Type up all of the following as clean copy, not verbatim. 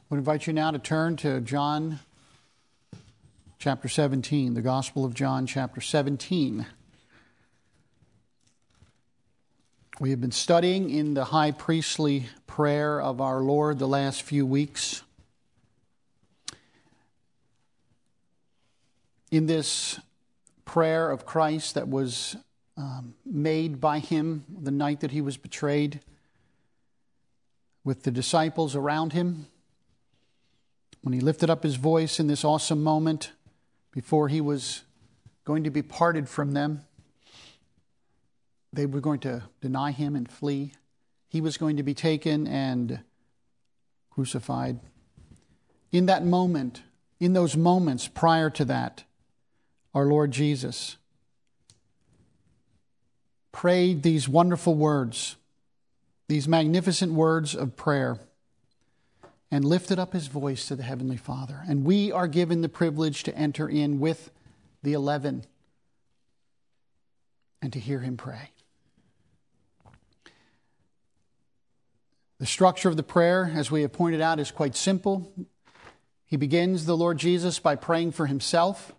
I would invite you now to turn to John chapter 17, the Gospel of John chapter 17. We have been studying in the high priestly prayer of our Lord the last few weeks. In this prayer of Christ that was made by him the night that he was betrayed, with the disciples around him, when he lifted up his voice in this awesome moment before he was going to be parted from them, they were going to deny him and flee. He was going to be taken and crucified. In that moment, in those moments prior to that, our Lord Jesus prayed these wonderful words, these magnificent words of prayer, and lifted up his voice to the Heavenly Father. And we are given the privilege to enter in with the 11 and to hear him pray. The structure of the prayer, as we have pointed out, is quite simple. He begins, the Lord Jesus, by praying for himself.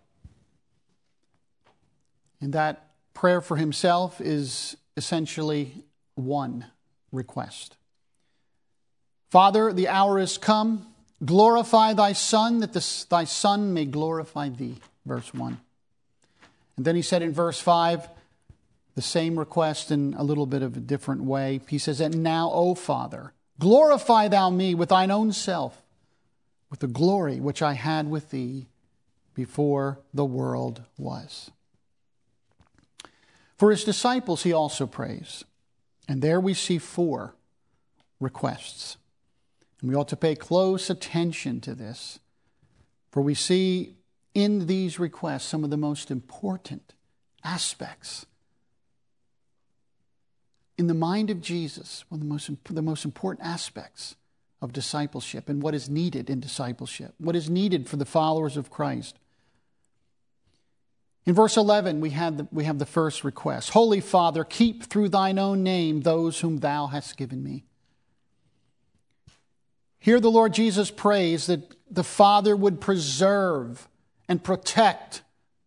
And that prayer for himself is essentially one request. Father, the hour is come. Glorify thy Son, that thy Son may glorify thee. Verse 1. And then he said in verse 5, the same request in a little bit of a different way. He says, and now, O Father, glorify thou me with thine own self, with the glory which I had with thee before the world was. For his disciples he also prays. And there we see 4 requests. And we ought to pay close attention to this, for we see in these requests some of the most important aspects in the mind of Jesus, one of the most important aspects of discipleship and what is needed in discipleship, what is needed for the followers of Christ. In verse 11, we have the first request. Holy Father, keep through thine own name those whom thou hast given me. Here the Lord Jesus prays that the Father would preserve and protect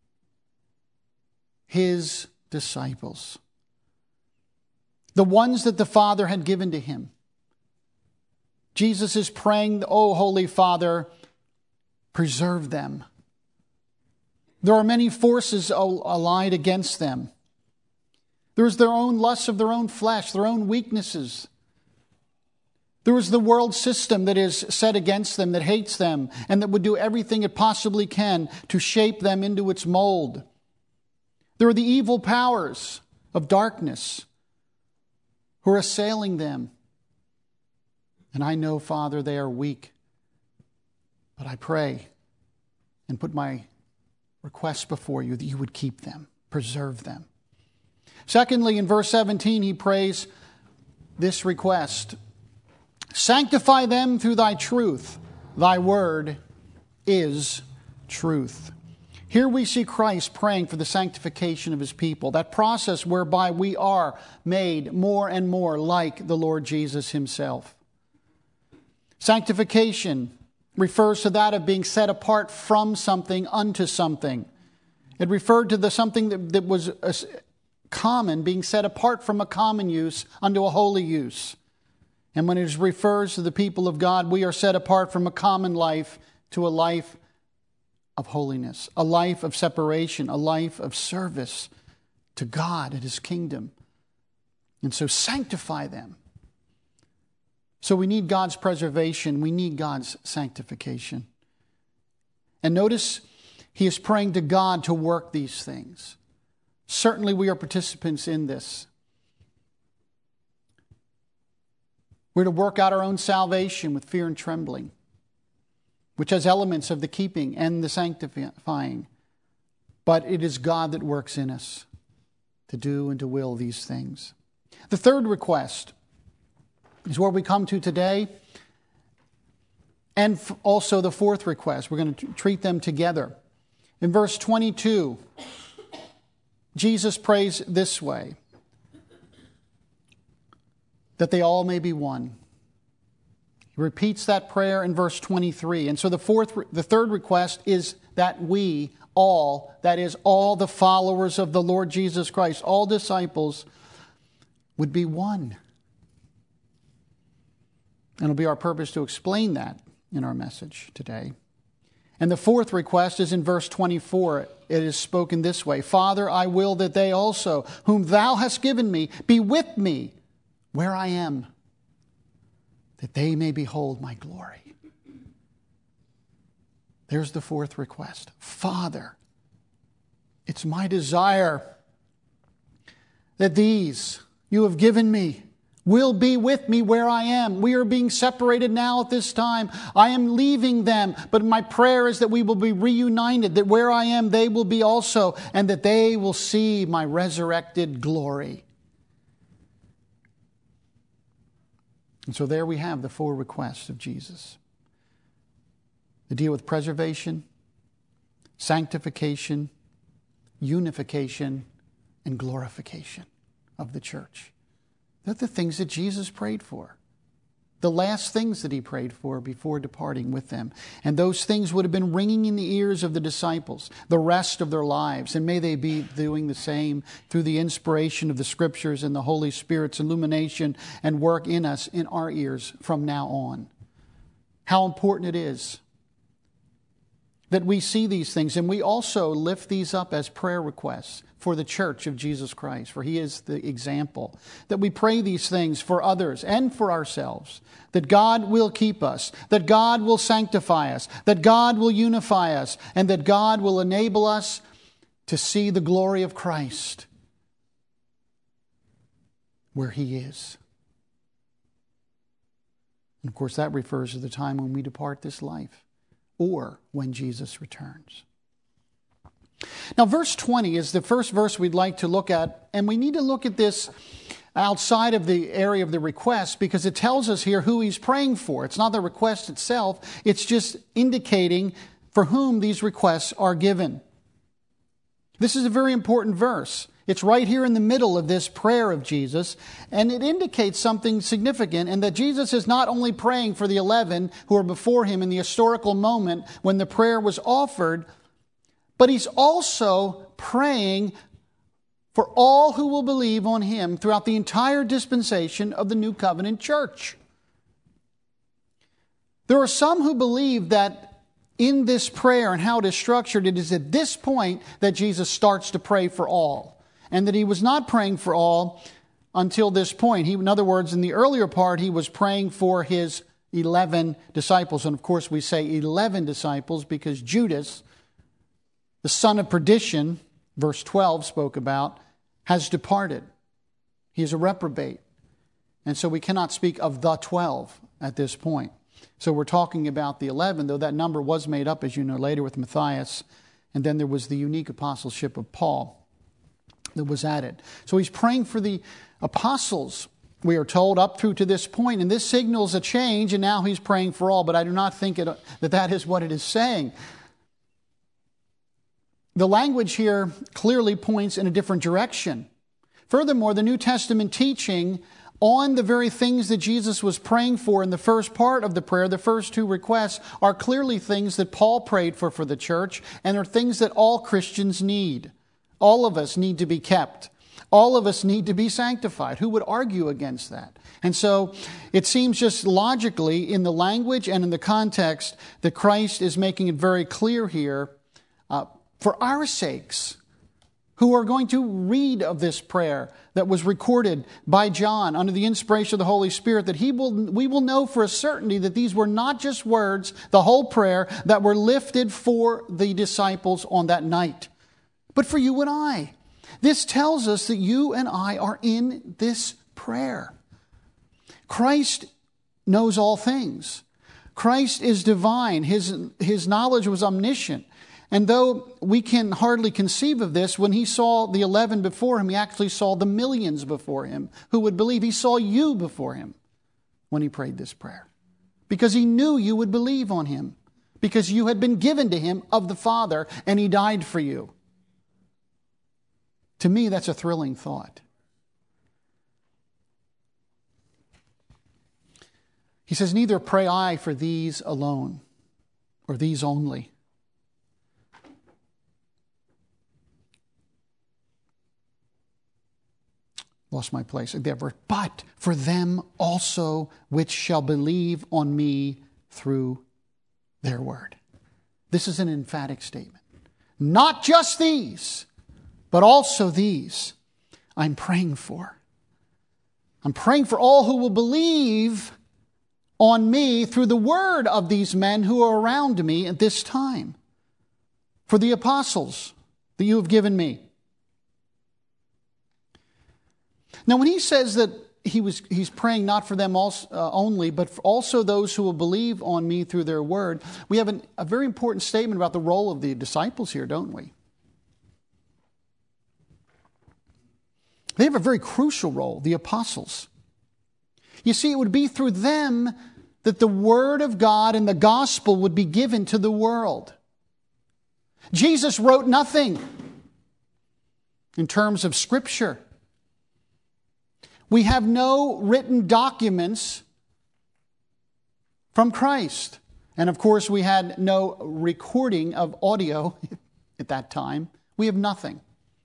his disciples, the ones that the Father had given to him. Jesus is praying, O Holy Father, preserve them. There are many forces allied against them. There is their own lusts of their own flesh, their own weaknesses. There is the world system that is set against them, that hates them, and that would do everything it possibly can to shape them into its mold. There are the evil powers of darkness who are assailing them. And I know, Father, they are weak. But I pray and put my requests before you that you would keep them, preserve them. Secondly, in verse 17, he prays this request. Sanctify them through thy truth. Thy word is truth. Here we see Christ praying for the sanctification of his people, that process whereby we are made more and more like the Lord Jesus himself. Sanctification refers to that of being set apart from something unto something. It referred to the something that was common, being set apart from a common use unto a holy use. And when it refers to the people of God, we are set apart from a common life to a life of holiness, a life of separation, a life of service to God and his kingdom. And so sanctify them. So we need God's preservation. We need God's sanctification. And notice he is praying to God to work these things. Certainly we are participants in this. We're to work out our own salvation with fear and trembling, which has elements of the keeping and the sanctifying. But it is God that works in us to do and to will these things. The third request is where we come to today, and also the fourth request. We're going to treat them together. In verse 22, Jesus prays this way. that they all may be one, He repeats that prayer in verse 23. And so the third request is that we all, that is, all the followers of the Lord Jesus Christ, all disciples, would be one. And it'll be our purpose to explain that in our message today. And the fourth request is in verse 24. It is spoken this way: Father, I will that they also, whom thou hast given me, be with me where I am, that they may behold my glory. There's the fourth request. Father, it's my desire that these you have given me will be with me where I am. We are being separated now at this time. I am leaving them, but my prayer is that we will be reunited, that where I am, they will be also, and that they will see my resurrected glory. And so there we have the four requests of Jesus. The deal with preservation, sanctification, unification, and glorification of the church. They're the things that Jesus prayed for. The last things that he prayed for before departing with them. And those things would have been ringing in the ears of the disciples the rest of their lives. And may they be doing the same through the inspiration of the Scriptures and the Holy Spirit's illumination and work in us, in our ears from now on. How important it is that we see these things, and we also lift these up as prayer requests for the church of Jesus Christ, for he is the example. That we pray these things for others and for ourselves, that God will keep us, that God will sanctify us, that God will unify us, and that God will enable us to see the glory of Christ where he is. And of course, that refers to the time when we depart this life, or when Jesus returns. Now, verse 20 is the first verse we'd like to look at, and we need to look at this outside of the area of the request because it tells us here who he's praying for. It's not the request itself, it's just indicating for whom these requests are given. This is a very important verse. It's right here in the middle of this prayer of Jesus, and it indicates something significant, and that Jesus is not only praying for the 11 who are before him in the historical moment when the prayer was offered, but he's also praying for all who will believe on him throughout the entire dispensation of the New Covenant church. There are some who believe that in this prayer and how it is structured, it is at this point that Jesus starts to pray for all. And that he was not praying for all until this point. In other words, in the earlier part, he was praying for his 11 disciples. And of course, we say 11 disciples because Judas, the son of perdition, verse 12 spoke about, has departed. He is a reprobate. And so we cannot speak of the 12 at this point. So we're talking about the 11, though that number was made up, as you know, later with Matthias. And then there was the unique apostleship of Paul that was added. So he's praying for the apostles, we are told, up through to this point. And this signals a change, and now he's praying for all. But I do not think that is what it is saying. The language here clearly points in a different direction. Furthermore, the New Testament teaching on the very things that Jesus was praying for in the first part of the prayer, the first two requests, are clearly things that Paul prayed for the church, and are things that all Christians need. All of us need to be kept. All of us need to be sanctified. Who would argue against that? And so it seems just logically in the language and in the context that Christ is making it very clear here for our sakes, who are going to read of this prayer that was recorded by John under the inspiration of the Holy Spirit, that we will know for a certainty that these were not just words, the whole prayer, that were lifted for the disciples on that night, but for you and I. This tells us that you and I are in this prayer. Christ knows all things. Christ is divine. His knowledge was omniscient. And though we can hardly conceive of this, when he saw the 11 before him, he actually saw the millions before him who would believe. He saw you before him when he prayed this prayer, because he knew you would believe on him, because you had been given to him of the Father, and he died for you. To me, that's a thrilling thought. He says, neither pray I for these alone, or these only. Lost my place. But for them also which shall believe on me through their word. This is an emphatic statement. Not just these, but also these I'm praying for. I'm praying for all who will believe on me through the word of these men who are around me at this time. For the apostles that you have given me. Now, when he says that he's praying not for them only, but for also those who will believe on me through their word, we have a very important statement about the role of the disciples here, don't we? They have a very crucial role, the apostles. You see, it would be through them that the word of God and the gospel would be given to the world. Jesus wrote nothing in terms of Scripture. We have no written documents from Christ. And of course, we had no recording of audio at that time. We have nothing.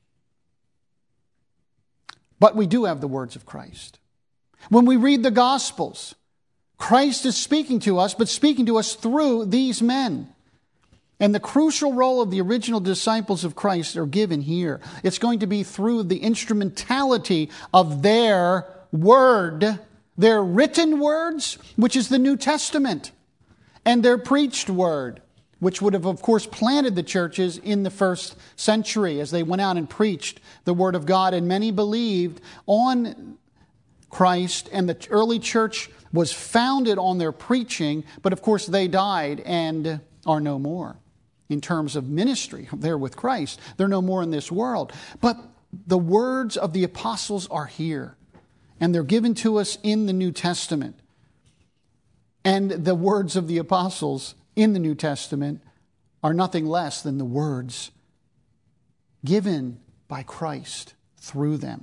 But we do have the words of Christ. When we read the Gospels, Christ is speaking to us, but speaking to us through these men. And the crucial role of the original disciples of Christ are given here. It's going to be through the instrumentality of their word, their written words, which is the New Testament, and their preached word, which would have, of course, planted the churches in the first century as they went out and preached the word of God. And many believed on Christ, and the early church was founded on their preaching, but of course they died and are no more. In terms of ministry, they're with Christ. They're no more in this world. But the words of the apostles are here. And they're given to us in the New Testament. And the words of the apostles in the New Testament are nothing less than the words given by Christ through them.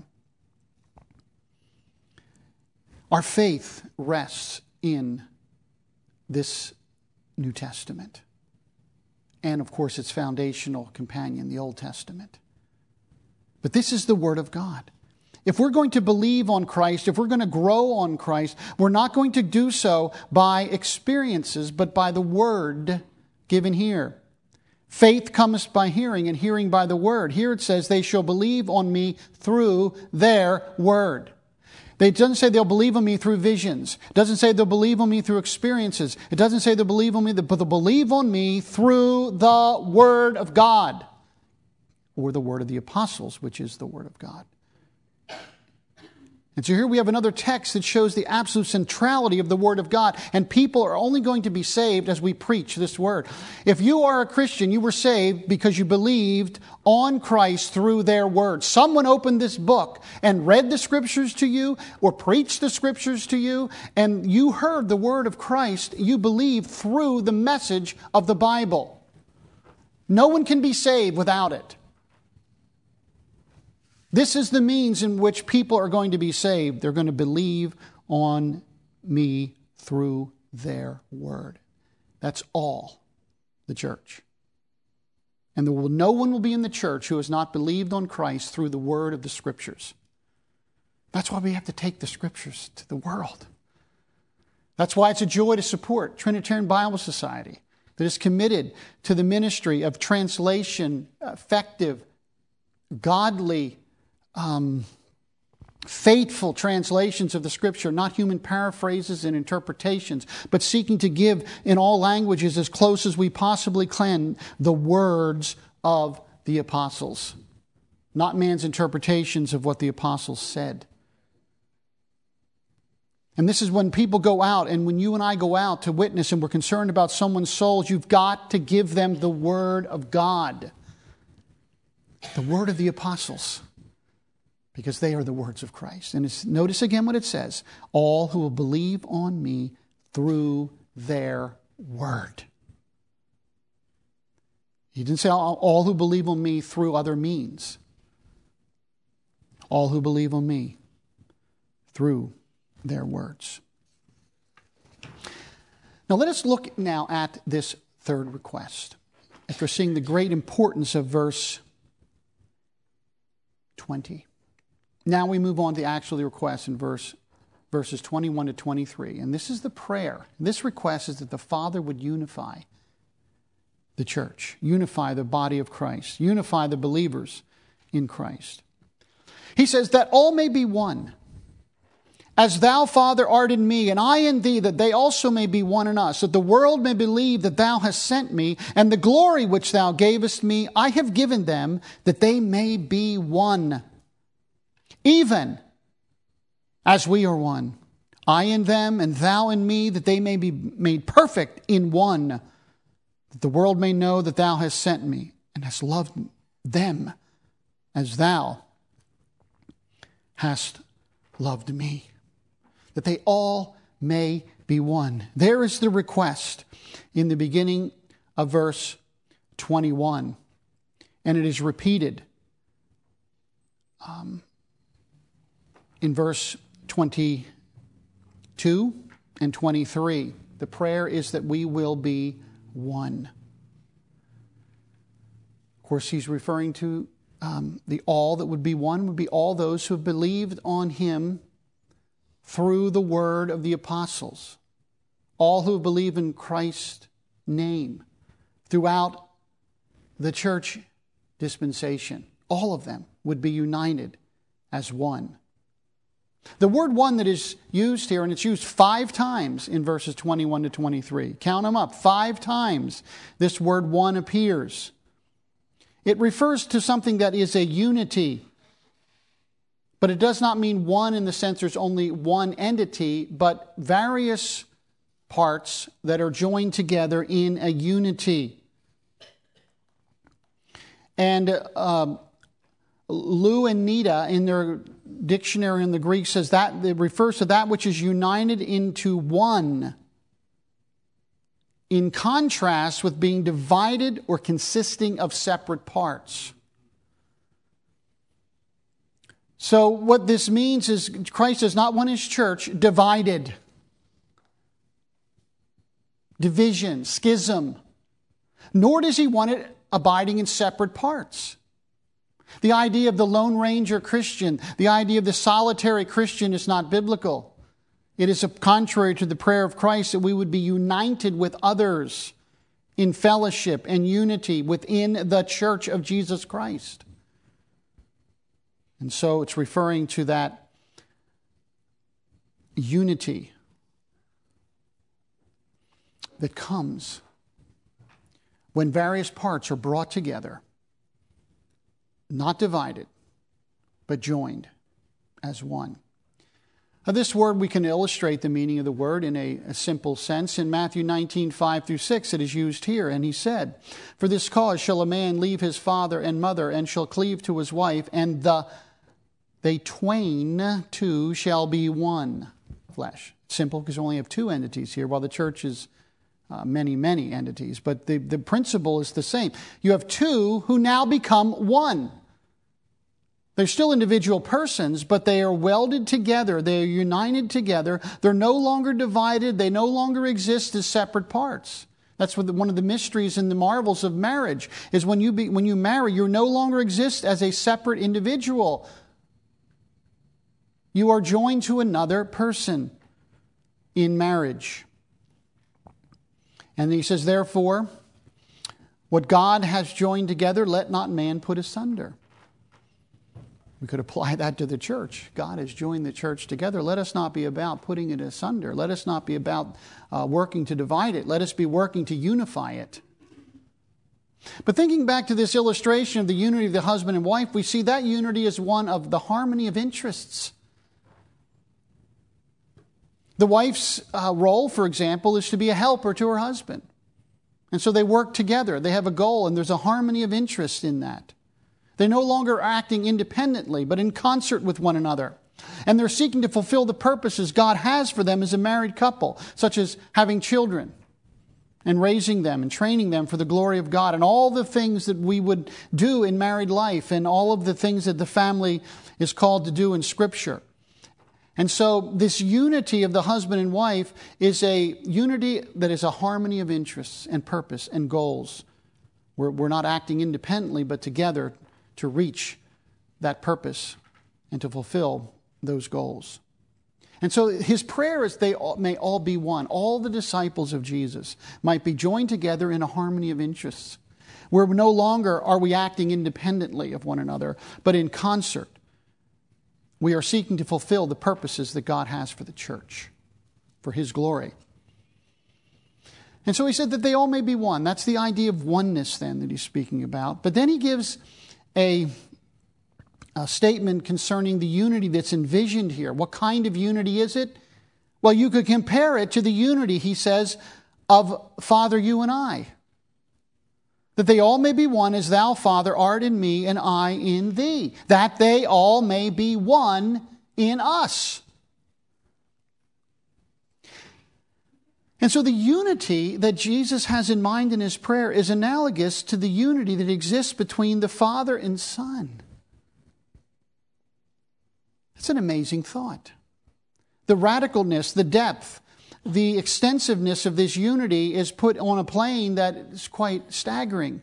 Our faith rests in this New Testament. And, of course, its foundational companion, the Old Testament. But this is the Word of God. If we're going to believe on Christ, if we're going to grow on Christ, we're not going to do so by experiences, but by the Word given here. Faith comes by hearing, and hearing by the Word. Here it says, they shall believe on me through their Word. It doesn't say they'll believe on me through visions. It doesn't say they'll believe on me through experiences. It doesn't say they'll believe on me, but they'll believe on me through the Word of God. Or the Word of the apostles, which is the Word of God. And so here we have another text that shows the absolute centrality of the Word of God. And people are only going to be saved as we preach this Word. If you are a Christian, you were saved because you believed on Christ through their Word. Someone opened this book and read the Scriptures to you or preached the Scriptures to you, and you heard the Word of Christ. You believed through the message of the Bible. No one can be saved without it. This is the means in which people are going to be saved. They're going to believe on me through their word. That's all the church. And no one will be in the church who has not believed on Christ through the word of the Scriptures. That's why we have to take the Scriptures to the world. That's why it's a joy to support Trinitarian Bible Society that is committed to the ministry of translation, effective, godly, faithful translations of the Scripture, not human paraphrases and interpretations, but seeking to give in all languages as close as we possibly can the words of the apostles, not man's interpretations of what the apostles said. And this is when people go out, and when you and I go out to witness and we're concerned about someone's souls, you've got to give them the Word of God, the Word of the apostles. Because they are the words of Christ. And notice again what it says. All who will believe on me through their word. He didn't say all who believe on me through other means. All who believe on me through their words. Now let us look now at this third request, after seeing the great importance of verse 20. Now we move on to actually the request in verses 21 to 23. And this is the prayer. This request is that the Father would unify the church, unify the body of Christ, unify the believers in Christ. He says that all may be one. As thou, Father, art in me, and I in thee, that they also may be one in us, that the world may believe that thou hast sent me, and the glory which thou gavest me, I have given them, that they may be one. Even as we are one, I in them, and thou in me, that they may be made perfect in one, that the world may know that thou hast sent me, and hast loved them as thou hast loved me, that they all may be one. There is the request in the beginning of verse 21, and it is repeated in verse 22 and 23. The prayer is that we will be one. Of course, he's referring to the all that would be one would be all those who have believed on him through the word of the apostles. All who believe in Christ's name throughout the church dispensation. All of them would be united as one. The word one that is used here, and it's used 5 times in verses 21 to 23. Count them up. 5 times this word one appears. It refers to something that is a unity. But it does not mean one in the sense there's only one entity, but various parts that are joined together in a unity. And Lou and Nita in their dictionary in the Greek says that it refers to that which is united into one, in contrast with being divided or consisting of separate parts. So what this means is Christ does not want his church divided. Division, schism. Nor does he want it abiding in separate parts. The idea of the Lone Ranger Christian, the idea of the solitary Christian is not biblical. It is contrary to the prayer of Christ that we would be united with others in fellowship and unity within the church of Jesus Christ. And so it's referring to that unity that comes when various parts are brought together, not divided, but joined as one. Now, this word, we can illustrate the meaning of the word in a simple sense. In Matthew 19:5-6, it is used here. And he said, "For this cause shall a man leave his father and mother, and shall cleave to his wife, and they twain two shall be one flesh." Simple, because we only have 2 entities here, while the church is many, many entities. But the principle is the same. You have 2 who now become one. They're still individual persons, but they are welded together. They are united together. They're no longer divided. They no longer exist as separate parts. That's what one of the mysteries and the marvels of marriage is. When you marry, you no longer exist as a separate individual. You are joined to another person in marriage. And he says, therefore, what God has joined together, let not man put asunder. We could apply that to the church. God has joined the church together. Let us not be about putting it asunder. Let us not be about working to divide it. Let us be working to unify it. But thinking back to this illustration of the unity of the husband and wife, we see that unity as one of the harmony of interests. The wife's role, for example, is to be a helper to her husband. And so they work together. They have a goal, and there's a harmony of interest in that. They're no longer acting independently, but in concert with one another. And they're seeking to fulfill the purposes God has for them as a married couple, such as having children and raising them and training them for the glory of God, and all the things that we would do in married life, and all of the things that the family is called to do in Scripture. And so this unity of the husband and wife is a unity that is a harmony of interests and purpose and goals. We're not acting independently, but together to reach that purpose and to fulfill those goals. And so his prayer is they may all be one. All the disciples of Jesus might be joined together in a harmony of interests, where no longer are we acting independently of one another, but in concert. We are seeking to fulfill the purposes that God has for the church, for his glory. And so he said that they all may be one. That's the idea of oneness then that he's speaking about. But then he gives a statement concerning the unity that's envisioned here. What kind of unity is it? Well, you could compare it to the unity, he says, of Father, you and I. That they all may be one as thou, Father, art in me and I in thee. That they all may be one in us. And so the unity that Jesus has in mind in his prayer is analogous to the unity that exists between the Father and Son. It's an amazing thought. The radicalness, the depth, the extensiveness of this unity is put on a plane that is quite staggering.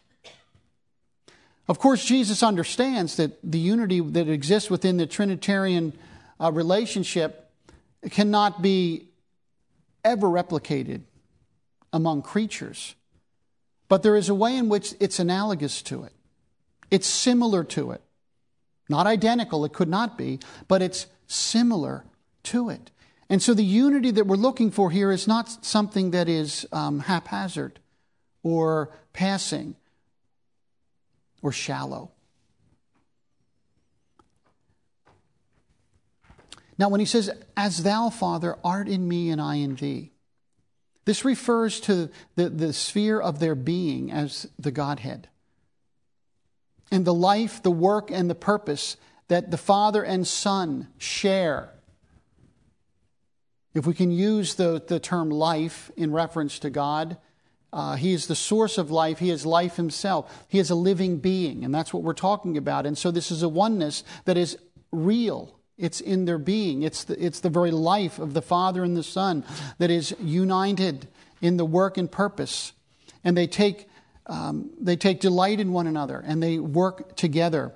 Of course, Jesus understands that the unity that exists within the Trinitarian relationship cannot be ever replicated among creatures. But there is a way in which it's analogous to it. It's similar to it. Not identical, it could not be, but it's similar to it. And so the unity that we're looking for here is not something that is haphazard or passing or shallow. Now, when he says, as thou, Father, art in me and I in thee, this refers to the sphere of their being as the Godhead. And the life, the work, and the purpose that the Father and Son share. If we can use the term life in reference to God, he is the source of life. He is life himself. He is a living being, and that's what we're talking about. And so this is a oneness that is real. It's in their being. It's the very life of the Father and the Son that is united in the work and purpose. And they take delight in one another, and they work together.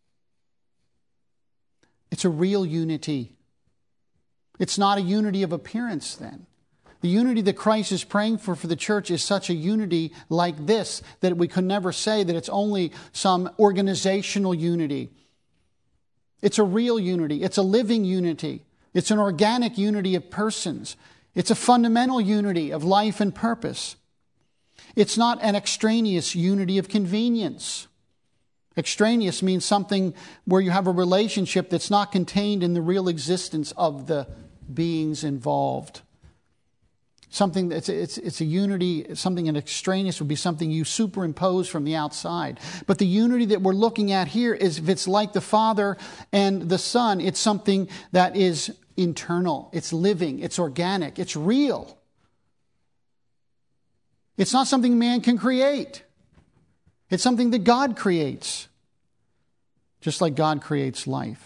It's a real unity. It's not a unity of appearance then. The unity that Christ is praying for the church is such a unity like this that we could never say that it's only some organizational unity. It's a real unity. It's a living unity. It's an organic unity of persons. It's a fundamental unity of life and purpose. It's not an extraneous unity of convenience. Extraneous means something where you have a relationship that's not contained in the real existence of the beings involved. Something that's it's a unity, something an extraneous would be something you superimpose from the outside. But the unity that we're looking at here is, if it's like the Father and the Son, it's something that is internal, it's living, it's organic, it's real. It's not something man can create. It's something that God creates, just like God creates life.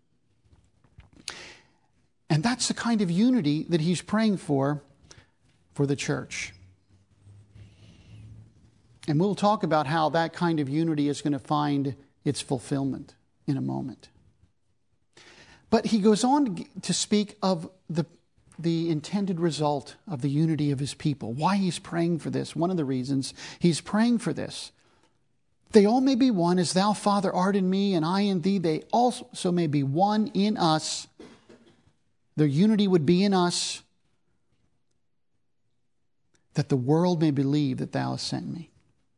And that's the kind of unity that he's praying for the church. And we'll talk about how that kind of unity is going to find its fulfillment in a moment. But he goes on to speak of the intended result of the unity of his people. Why he's praying for this. One of the reasons he's praying for this. They all may be one, as thou, Father, art in me, and I in thee. They also may be one in us. Their unity would be in us, that the world may believe that thou hast sent me.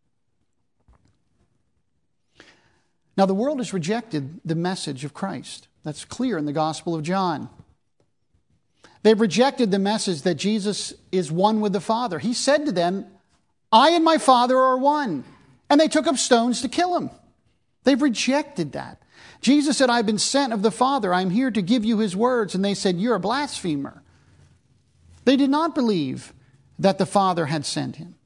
Now, the world has rejected the message of Christ. That's clear in the Gospel of John. They've rejected the message that Jesus is one with the Father. He said to them, I and my Father are one. And they took up stones to kill him. They've rejected that. Jesus said, I've been sent of the Father. I'm here to give you his words. And they said, you're a blasphemer. They did not believe that the Father had sent him.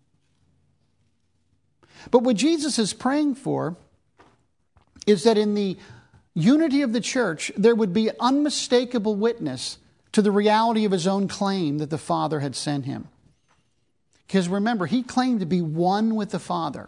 But what Jesus is praying for is that in the unity of the church, there would be an unmistakable witness to the reality of his own claim that the Father had sent him. Because remember, he claimed to be one with the Father.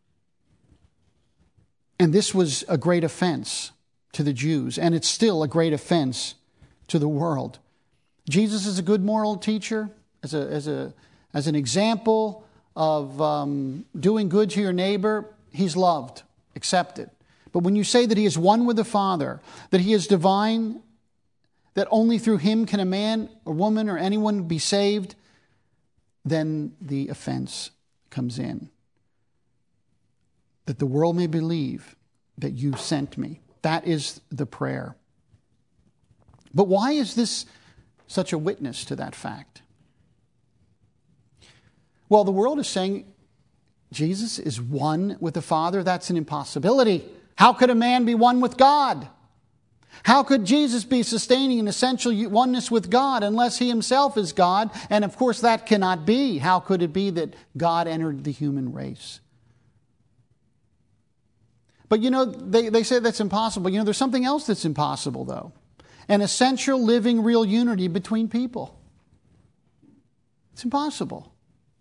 And this was a great offense to the Jews, and it's still a great offense to the world. Jesus is a good moral teacher, as an example of doing good to your neighbor. He's loved, accepted. But when you say that he is one with the Father, that he is divine, that only through him can a man or woman or anyone be saved, then the offense comes in. That the world may believe that you sent me. That is the prayer. But why is this such a witness to that fact? Well, the world is saying Jesus is one with the Father. That's an impossibility. How could a man be one with God? How could Jesus be sustaining an essential oneness with God unless he himself is God? And of course that cannot be. How could it be that God entered the human race? But they say that's impossible. There's something else that's impossible though. An essential, living, real unity between people. It's impossible.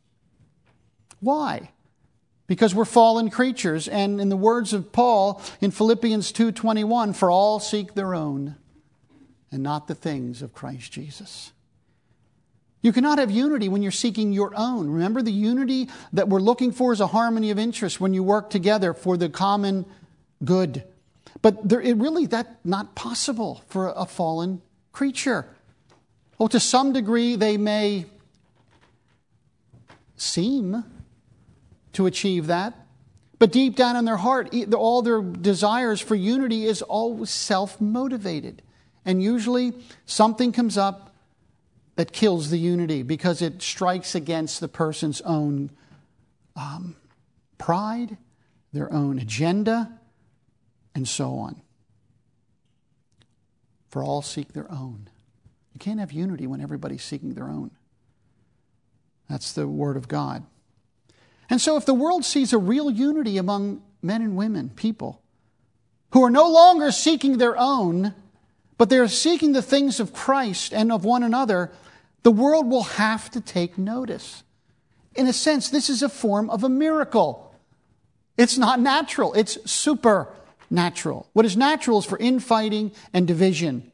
Why? Because we're fallen creatures, and in the words of Paul in Philippians 2:21, for all seek their own and not the things of Christ Jesus. You cannot have unity when you're seeking your own. Remember, the unity that we're looking for is a harmony of interest when you work together for the common good. But that's not possible for a fallen creature. Oh, to some degree they may seem to achieve that. But deep down in their heart, all their desires for unity is always self-motivated. And usually something comes up that kills the unity because it strikes against the person's own pride, their own agenda, and so on. For all seek their own. You can't have unity when everybody's seeking their own. That's the Word of God. And so if the world sees a real unity among men and women, people, who are no longer seeking their own, but they're seeking the things of Christ and of one another, the world will have to take notice. In a sense, this is a form of a miracle. It's not natural, it's supernatural. What is natural is for infighting and division.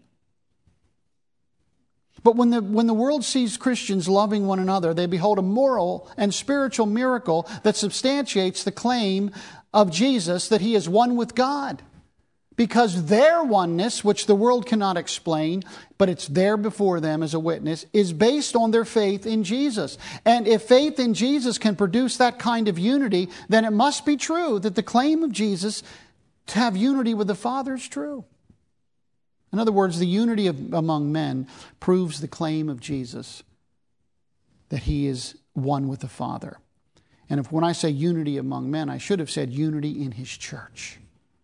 But when the world sees Christians loving one another, they behold a moral and spiritual miracle that substantiates the claim of Jesus that he is one with God. Because their oneness, which the world cannot explain, but it's there before them as a witness, is based on their faith in Jesus. And if faith in Jesus can produce that kind of unity, then it must be true that the claim of Jesus to have unity with the Father is true. In other words, the unity among men proves the claim of Jesus that he is one with the Father. And when I say unity among men, I should have said unity in his church.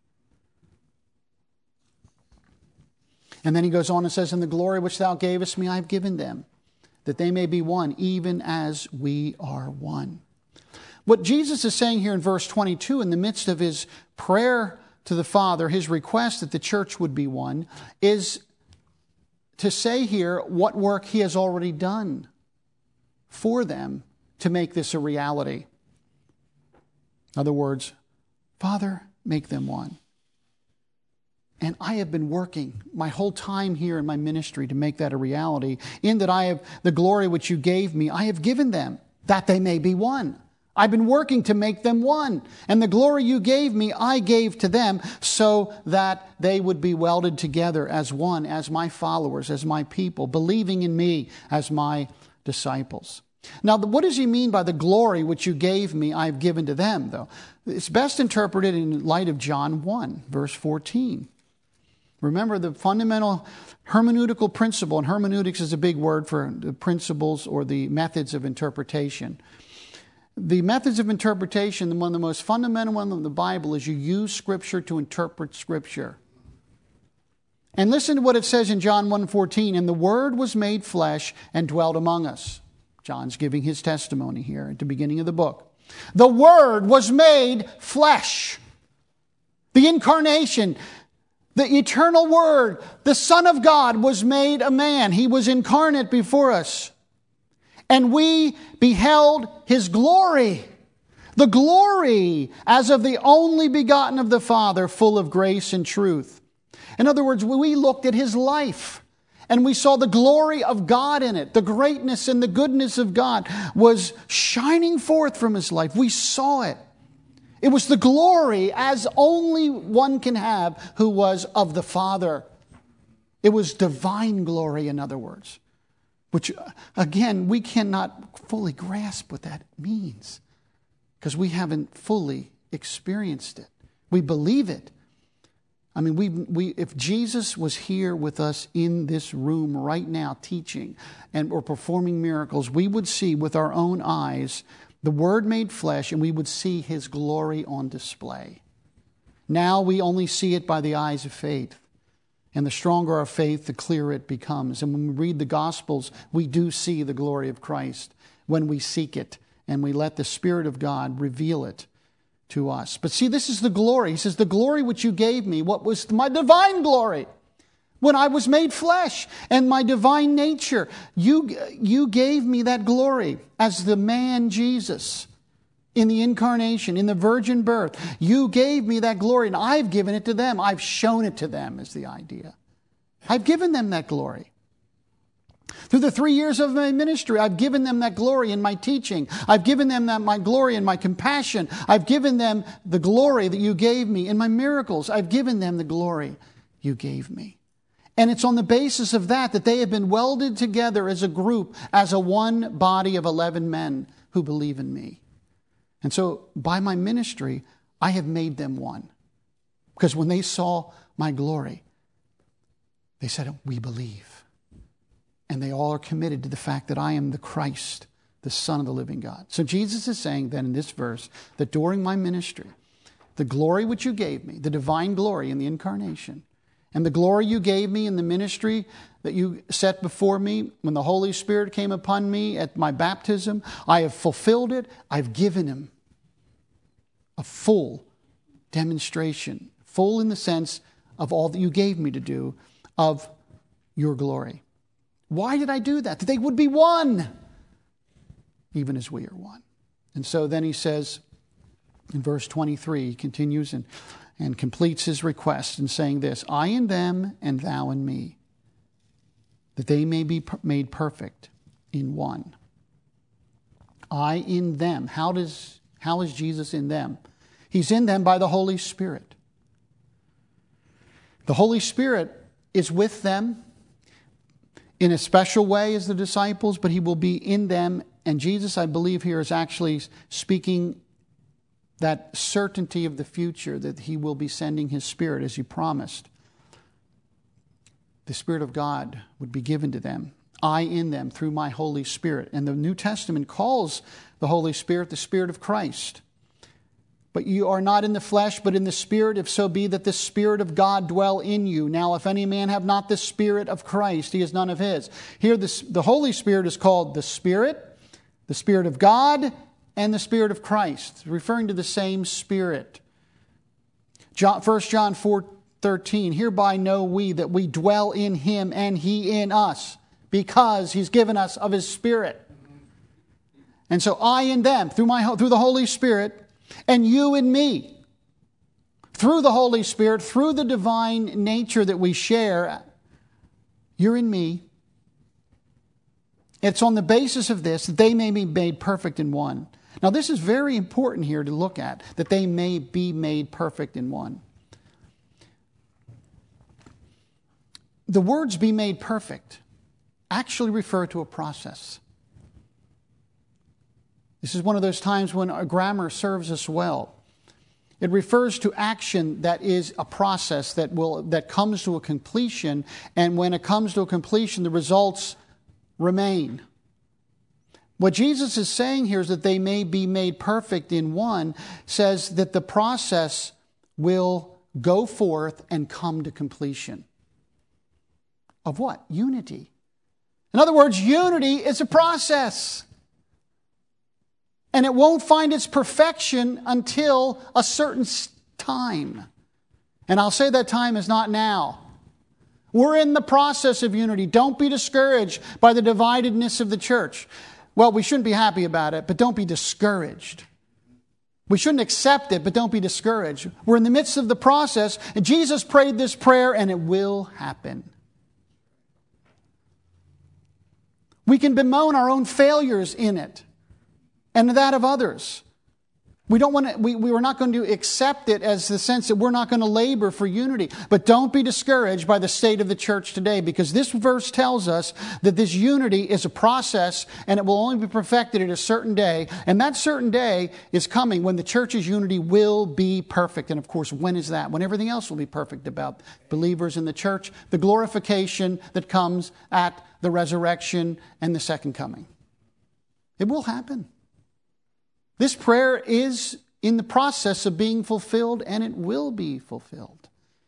And then he goes on and says, "In the glory which thou gavest me, I have given them, that they may be one, even as we are one." What Jesus is saying here in verse 22, in the midst of his prayer to the Father, his request that the church would be one, is to say here what work he has already done for them to make this a reality. In other words, Father, make them one. And I have been working my whole time here in my ministry to make that a reality, in that I have the glory which you gave me, I have given them, that they may be one. I've been working to make them one. And the glory you gave me, I gave to them, so that they would be welded together as one, as my followers, as my people, believing in me as my disciples. Now, what does he mean by the glory which you gave me, I have given to them, though? It's best interpreted in light of John 1, verse 14. Remember the fundamental hermeneutical principle, and hermeneutics is a big word for the principles or the methods of interpretation. The methods of interpretation, one of the most fundamental ones of the Bible, is you use Scripture to interpret Scripture. And listen to what it says in John 1:14, "And the Word was made flesh and dwelt among us." John's giving his testimony here at the beginning of the book. The Word was made flesh. The incarnation, The eternal Word, the Son of God, was made a man. He was incarnate before us. And we beheld His glory. The glory as of the only begotten of the Father, full of grace and truth. In other words, we looked at His life and we saw the glory of God in it. The greatness and the goodness of God was shining forth from His life. We saw it. It was the glory as only one can have who was of the Father. It was divine glory, in other words, which, again, we cannot fully grasp what that means because we haven't fully experienced it. We believe it. I mean, if Jesus was here with us in this room right now teaching or performing miracles, we would see with our own eyes the Word made flesh, and we would see His glory on display. Now we only see it by the eyes of faith. And the stronger our faith, the clearer it becomes. And when we read the Gospels, we do see the glory of Christ when we seek it and we let the Spirit of God reveal it to us. But see, this is the glory. He says, the glory which you gave me, what was my divine glory? When I was made flesh and my divine nature, you gave me that glory as the man Jesus in the incarnation, in the virgin birth. You gave me that glory and I've given it to them. I've shown it to them is the idea. I've given them that glory. Through the 3 years of my ministry, I've given them that glory in my teaching. I've given them that my glory in my compassion. I've given them the glory that you gave me in my miracles. I've given them the glory you gave me. And it's on the basis of that they have been welded together as a group, as a one body of 11 men who believe in me. And so by my ministry, I have made them one. Because when they saw my glory, they said, we believe. And they all are committed to the fact that I am the Christ, the Son of the living God. So Jesus is saying then in this verse that during my ministry, the glory which you gave me, the divine glory in the incarnation, and the glory you gave me in the ministry that you set before me when the Holy Spirit came upon me at my baptism, I have fulfilled it. I've given Him a full demonstration, full in the sense of all that you gave me to do of your glory. Why did I do that? That they would be one, even as we are one. And so then he says in verse 23, he continues and completes his request in saying this, I in them and thou in me, that they may be made perfect in one. I in them. How is Jesus in them? He's in them by the Holy Spirit. The Holy Spirit is with them in a special way as the disciples, but He will be in them. And Jesus, I believe here, is actually speaking that certainty of the future that He will be sending His Spirit as He promised. The Spirit of God would be given to them. I in them through my Holy Spirit. And the New Testament calls the Holy Spirit the Spirit of Christ. But you are not in the flesh, but in the Spirit, if so be that the Spirit of God dwell in you. Now, if any man have not the Spirit of Christ, he is none of his. Here, the Holy Spirit is called the Spirit of God, and the Spirit of Christ, referring to the same Spirit. 1 John 4:13, hereby know we that we dwell in Him and He in us, because He's given us of His Spirit. And so I in them, through the Holy Spirit, and you in me, through the Holy Spirit, through the divine nature that we share, you're in me. It's on the basis of this that they may be made perfect in one. Now, this is very important here to look at, that they may be made perfect in one. The words be made perfect actually refer to a process. This is one of those times when our grammar serves us well. It refers to action that is a process that comes to a completion, and when it comes to a completion, the results remain. What Jesus is saying here is that they may be made perfect in one, says that the process will go forth and come to completion. Of what? Unity. In other words, unity is a process. And it won't find its perfection until a certain time. And I'll say that time is not now. We're in the process of unity. Don't be discouraged by the dividedness of the church. Well, we shouldn't be happy about it, but don't be discouraged. We shouldn't accept it, but don't be discouraged. We're in the midst of the process, and Jesus prayed this prayer, and it will happen. We can bemoan our own failures in it and that of others. We are not going to accept it as the sense that we're not going to labor for unity. But don't be discouraged by the state of the church today, because this verse tells us that this unity is a process and it will only be perfected at a certain day. And that certain day is coming when the church's unity will be perfect. And of course, when is that? When everything else will be perfect about believers in the church, the glorification that comes at the resurrection and the second coming. It will happen. This prayer is in the process of being fulfilled, and it will be fulfilled.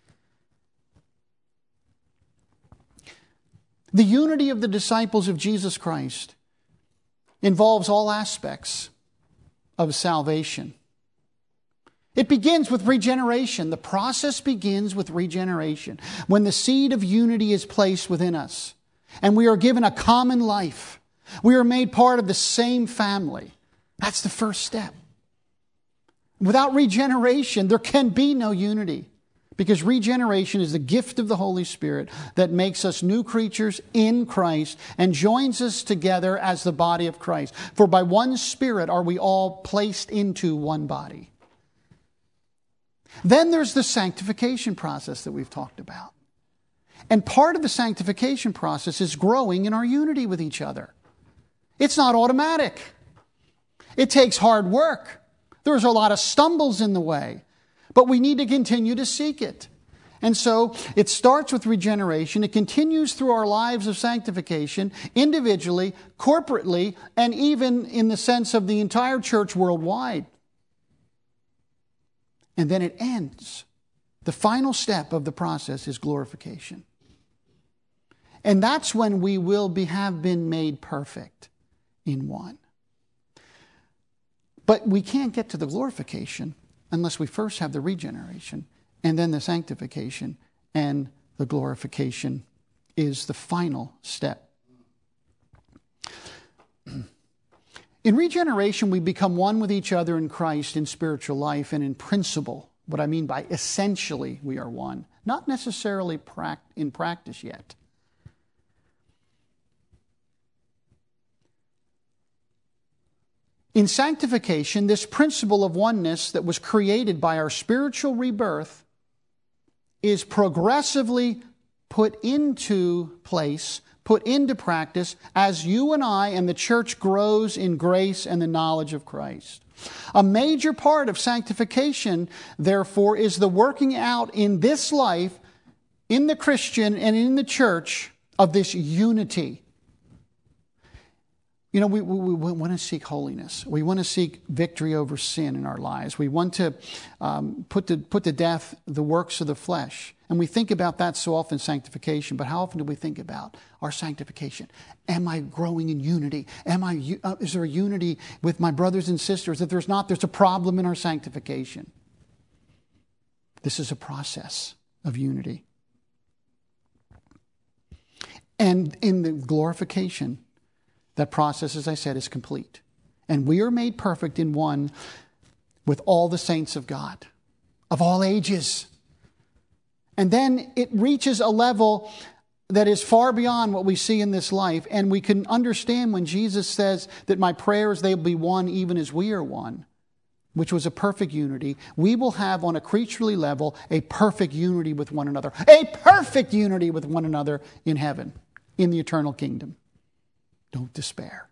The unity of the disciples of Jesus Christ involves all aspects of salvation. It begins with regeneration. The process begins with regeneration. When the seed of unity is placed within us, and we are given a common life, we are made part of the same family. That's the first step. Without regeneration, there can be no unity, because regeneration is the gift of the Holy Spirit that makes us new creatures in Christ and joins us together as the body of Christ. For by one Spirit are we all placed into one body. Then there's the sanctification process that we've talked about. And part of the sanctification process is growing in our unity with each other. It's not automatic. It takes hard work. There's a lot of stumbles in the way, but we need to continue to seek it. And so it starts with regeneration. It continues through our lives of sanctification, individually, corporately, and even in the sense of the entire church worldwide. And then it ends. The final step of the process is glorification. And that's when we will have been made perfect in one. But we can't get to the glorification unless we first have the regeneration and then the sanctification, and the glorification is the final step. In regeneration, we become one with each other in Christ in spiritual life and in principle. What I mean by essentially we are one, not necessarily in practice yet. In sanctification, this principle of oneness that was created by our spiritual rebirth is progressively put into place, put into practice as you and I and the church grows in grace and the knowledge of Christ. A major part of sanctification, therefore, is the working out in this life, in the Christian and in the church, of this unity. You know, we want to seek holiness. We want to seek victory over sin in our lives. We want to put to death the works of the flesh. And we think about that so often, sanctification. But how often do we think about our sanctification? Am I growing in unity? Is there a unity with my brothers and sisters? If there's not, there's a problem in our sanctification. This is a process of unity. And in the glorification, that process, as I said, is complete. And we are made perfect in one with all the saints of God, of all ages. And then it reaches a level that is far beyond what we see in this life. And we can understand when Jesus says that my prayer is they will be one even as we are one, which was a perfect unity. We will have on a creaturely level a perfect unity with one another. A perfect unity with one another in heaven, in the eternal kingdom. Don't despair.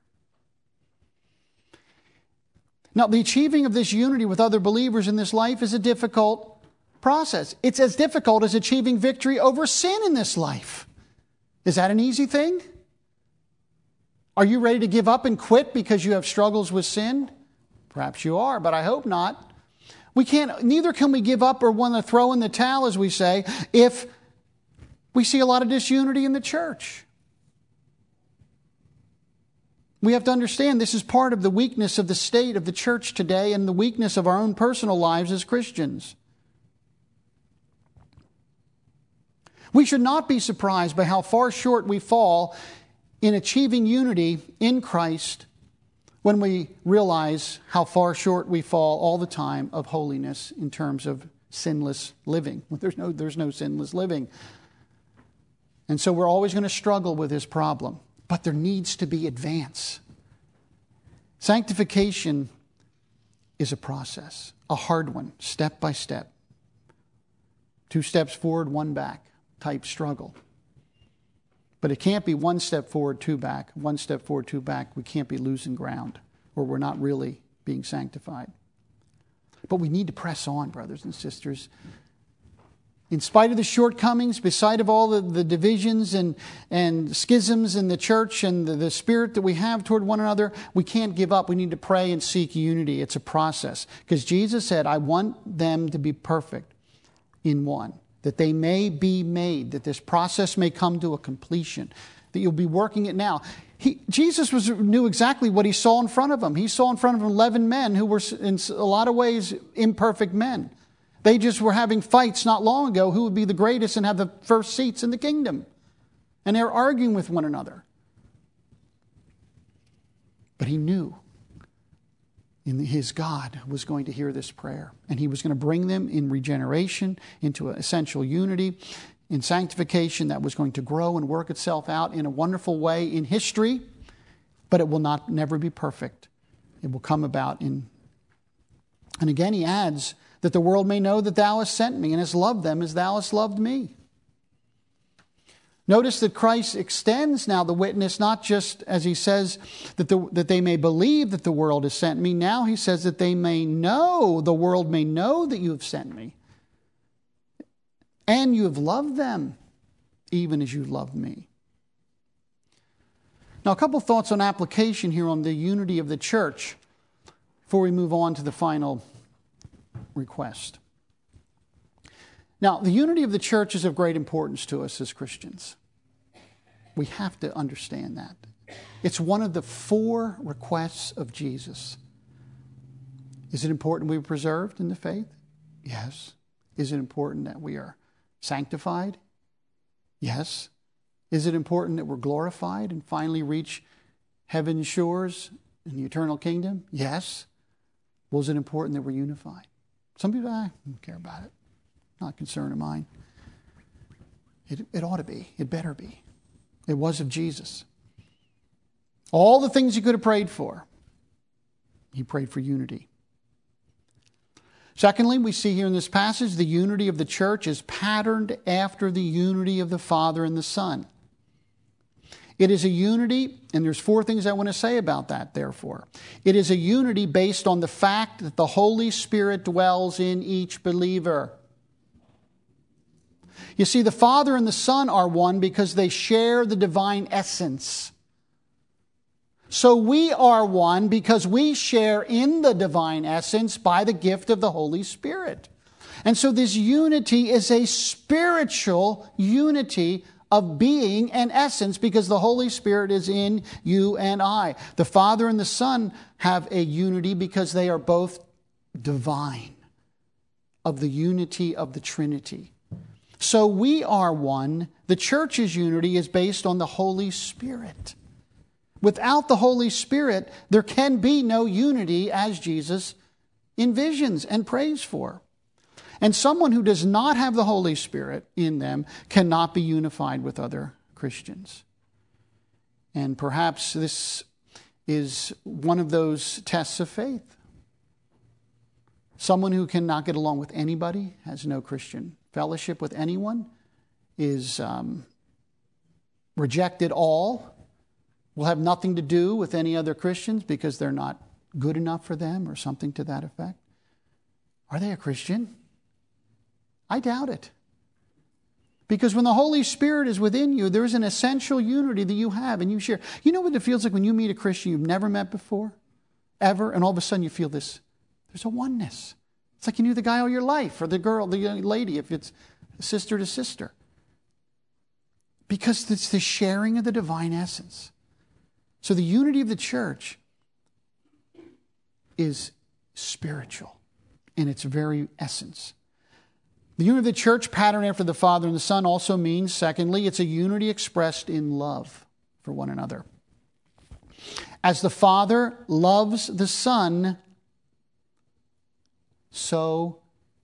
Now, the achieving of this unity with other believers in this life is a difficult process. It's as difficult as achieving victory over sin in this life. Is that an easy thing? Are you ready to give up and quit because you have struggles with sin? Perhaps you are, but I hope not. Neither can we give up or want to throw in the towel, as we say, if we see a lot of disunity in the church. We have to understand this is part of the weakness of the state of the church today and the weakness of our own personal lives as Christians. We should not be surprised by how far short we fall in achieving unity in Christ when we realize how far short we fall all the time of holiness in terms of sinless living. There's no sinless living. And so we're always going to struggle with this problem. But there needs to be advance. Sanctification is a process, a hard one, step by step. 2 steps forward, 1 back type struggle. But it can't be 1 step forward, 2 back. 1 step forward, 2 back. We can't be losing ground, or we're not really being sanctified. But we need to press on, brothers and sisters. In spite of the shortcomings, beside of all the divisions and schisms in the church and the spirit that we have toward one another, we can't give up. We need to pray and seek unity. It's a process. Because Jesus said, I want them to be perfect in one, that they may be made, that this process may come to a completion, that you'll be working it now. Jesus knew exactly what he saw in front of him. He saw in front of him 11 men who were in a lot of ways imperfect men. They just were having fights not long ago who would be the greatest and have the first seats in the kingdom. And they were arguing with one another. But he knew his God was going to hear this prayer. And he was going to bring them in regeneration, into an essential unity, in sanctification that was going to grow and work itself out in a wonderful way in history. But it will never be perfect. It will come about in... And again he adds, that the world may know that thou hast sent me and hast loved them as thou hast loved me. Notice that Christ extends now the witness, not just as he says that they may believe that the world has sent me. Now he says that they may know, the world may know that you have sent me. And you have loved them even as you loved me. Now a couple thoughts on application here on the unity of the church before we move on to the final request. Now, the unity of the church is of great importance to us as Christians. We have to understand that. It's one of the 4 requests of Jesus. Is it important we be preserved in the faith? Yes. Is it important that we are sanctified? Yes. Is it important that we're glorified and finally reach heaven's shores in the eternal kingdom? Yes. Was it important that we're unified? Some people, I don't care about it. Not a concern of mine. It ought to be. It better be. It was of Jesus. All the things he could have prayed for, he prayed for unity. Secondly, we see here in this passage, the unity of the church is patterned after the unity of the Father and the Son. It is a unity, and there's 4 things I want to say about that, therefore. It is a unity based on the fact that the Holy Spirit dwells in each believer. You see, the Father and the Son are one because they share the divine essence. So we are one because we share in the divine essence by the gift of the Holy Spirit. And so this unity is a spiritual unity of being and essence because the Holy Spirit is in you and I. The Father and the Son have a unity because they are both divine, of the unity of the Trinity. So we are one. The church's unity is based on the Holy Spirit. Without the Holy Spirit, there can be no unity as Jesus envisions and prays for. And someone who does not have the Holy Spirit in them cannot be unified with other Christians. And perhaps this is one of those tests of faith. Someone who cannot get along with anybody, has no Christian fellowship with anyone, is rejected all, will have nothing to do with any other Christians because they're not good enough for them or something to that effect. Are they a Christian? I doubt it. Because when the Holy Spirit is within you, there's an essential unity that you have and you share. You know what it feels like when you meet a Christian you've never met before? Ever? And all of a sudden you feel this. There's a oneness. It's like you knew the guy all your life, or the girl, the young lady, if it's sister to sister. Because it's the sharing of the divine essence. So the unity of the church is spiritual in its very essence. The unity of the church, patterned after the Father and the Son, also means, secondly, it's a unity expressed in love for one another. As the Father loves the Son, so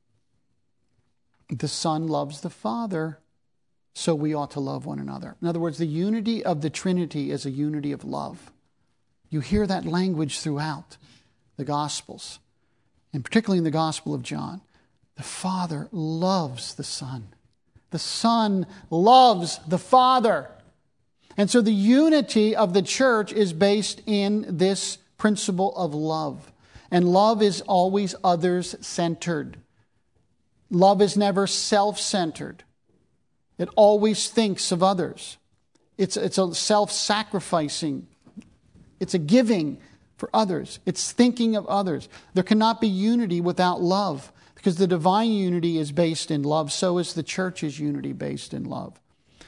the Son loves the Father, so we ought to love one another. In other words, the unity of the Trinity is a unity of love. You hear that language throughout the Gospels, and particularly in the Gospel of John. The Father loves the Son. The Son loves the Father. And so the unity of the church is based in this principle of love. And love is always others-centered. Love is never self-centered. It always thinks of others. It's a self-sacrificing. It's a giving for others. It's thinking of others. There cannot be unity without love, because the divine unity is based in love. So is the church's unity based in love.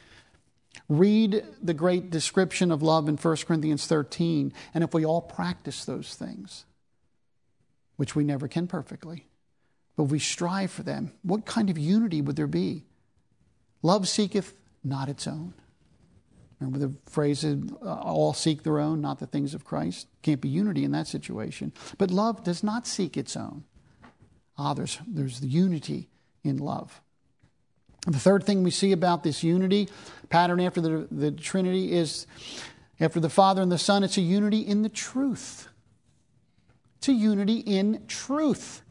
Read the great description of love in 1 Corinthians 13. And if we all practice those things, which we never can perfectly, but we strive for them, what kind of unity would there be? Love seeketh not its own. Remember the phrase, all seek their own, not the things of Christ? Can't be unity in that situation. But love does not seek its own. There's the unity in love. And the third thing we see about this unity, pattern after the Trinity, is after the Father and the Son, it's a unity in the truth. It's a unity in truth.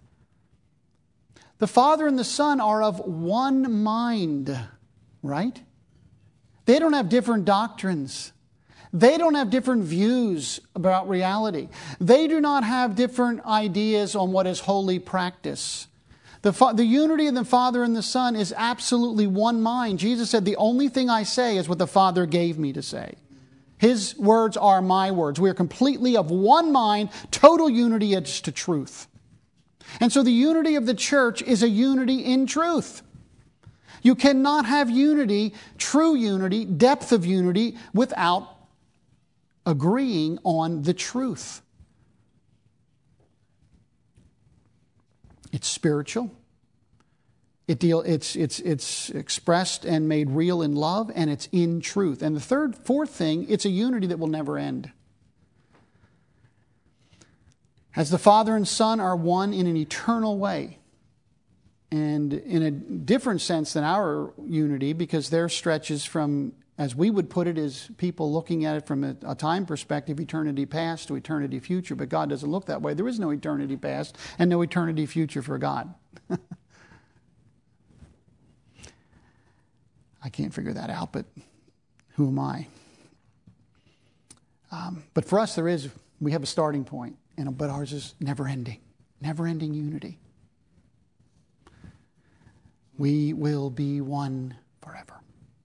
The Father and the Son are of one mind, right? They don't have different doctrines. They don't have different views about reality. They do not have different ideas on what is holy practice. The unity of the Father and the Son is absolutely one mind. Jesus said, the only thing I say is what the Father gave me to say. His words are my words. We are completely of one mind, total unity as to truth. And so the unity of the church is a unity in truth. You cannot have unity, true unity, depth of unity, without agreeing on the truth. It's spiritual. It's expressed and made real in love, and it's in truth. And the fourth thing, it's a unity that will never end. As the Father and Son are one in an eternal way, and in a different sense than our unity, because their stretches from, as we would put it, as people looking at it from a time perspective, eternity past to eternity future. But God doesn't look that way. There is no eternity past and no eternity future for God. I can't figure that out, but who am I? But for us, we have a starting point, but ours is never-ending unity. We will be one forever.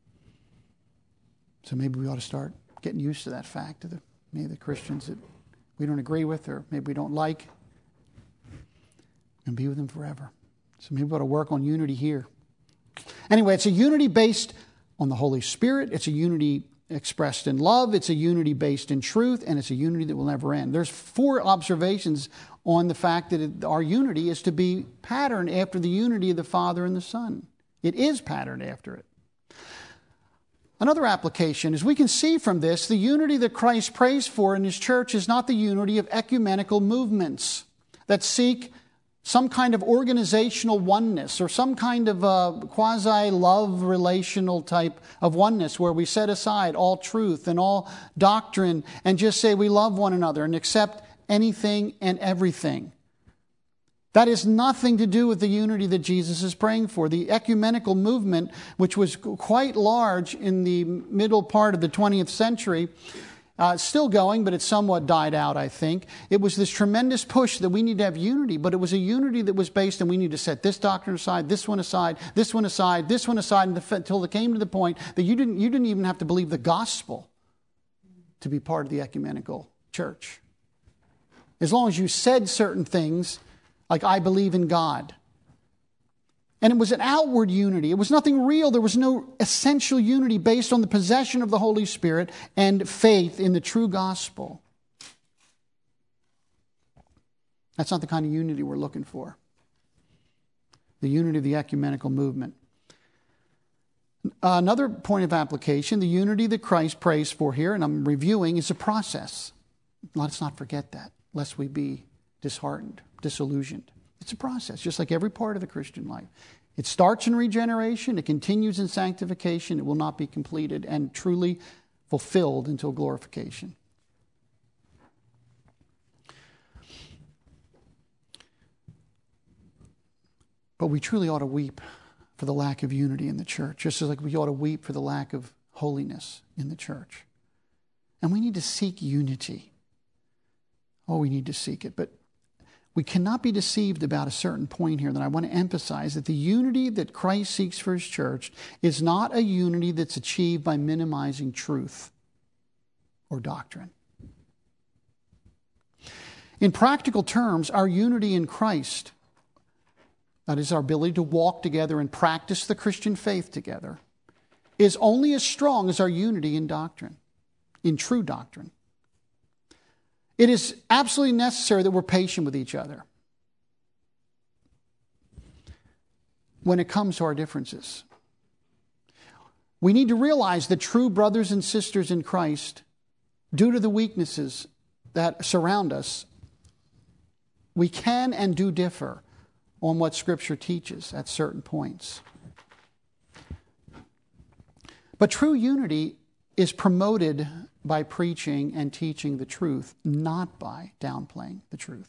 So maybe we ought to start getting used to that fact. Maybe the Christians that we don't agree with or maybe we don't like, and be with them forever. So maybe we ought to work on unity here. Anyway, it's a unity based on the Holy Spirit. It's a unity expressed in love. It's a unity based in truth. And it's a unity that will never end. There's 4 observations on the fact that our unity is to be patterned after the unity of the Father and the Son. It is patterned after it. Another application is we can see from this the unity that Christ prays for in His church is not the unity of ecumenical movements that seek some kind of organizational oneness or some kind of quasi-love relational type of oneness where we set aside all truth and all doctrine and just say we love one another and accept anything and everything. That has nothing to do with the unity that Jesus is praying for. The ecumenical movement, which was quite large in the middle part of the 20th century, still going, but it's somewhat died out, I think. It was this tremendous push that we need to have unity, but it was a unity that was based, and we need to set this doctrine aside, this one aside, this one aside, this one aside, until it came to the point that you didn't even have to believe the gospel to be part of the ecumenical church. As long as you said certain things, like I believe in God. And it was an outward unity. It was nothing real. There was no essential unity based on the possession of the Holy Spirit and faith in the true gospel. That's not the kind of unity we're looking for. the unity of the ecumenical movement. Another point of application, the unity that Christ prays for here, and I'm reviewing, is a process. Let's not forget that, lest we be disheartened, disillusioned. It's a process, just like every part of the Christian life. It starts in regeneration, it continues in sanctification, it will not be completed and truly fulfilled until glorification. But we truly ought to weep for the lack of unity in the church, just as like we ought to weep for the lack of holiness in the church. And we need to seek unity. Oh, we need to seek it. But we cannot be deceived about a certain point here that I want to emphasize, that the unity that Christ seeks for his church is not a unity that's achieved by minimizing truth or doctrine. In practical terms, our unity in Christ, that is our ability to walk together and practice the Christian faith together, is only as strong as our unity in doctrine, in true doctrine. It is absolutely necessary that we're patient with each other when it comes to our differences. We need to realize that true brothers and sisters in Christ, due to the weaknesses that surround us, we can and do differ on what Scripture teaches at certain points. But true unity is promoted by preaching and teaching the truth, not by downplaying the truth.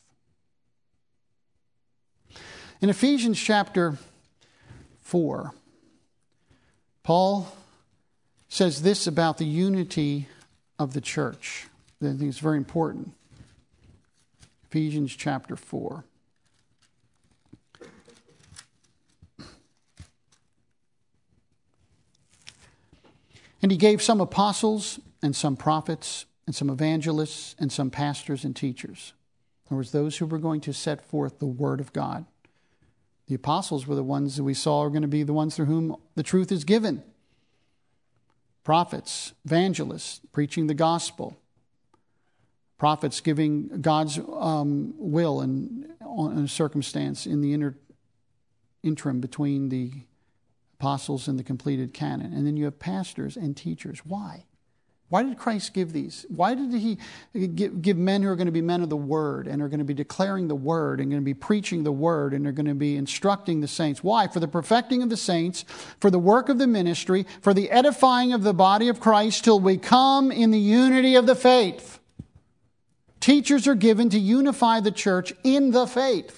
In Ephesians chapter 4, Paul says this about the unity of the church that I think is very important. Ephesians chapter 4. And he gave some apostles and some prophets and some evangelists and some pastors and teachers. In other words, those who were going to set forth the word of God. The apostles were the ones that we saw are going to be the ones through whom the truth is given. Prophets, evangelists, preaching the gospel. Prophets giving God's will and on a circumstance in the interim between the apostles and the completed canon. And then you have pastors and teachers. Why? Why did Christ give these? Why did he give men who are going to be men of the word and are going to be declaring the word and going to be preaching the word and are going to be instructing the saints? Why? For the perfecting of the saints, for the work of the ministry, for the edifying of the body of Christ till we come in the unity of the faith. Teachers are given to unify the church in the faith.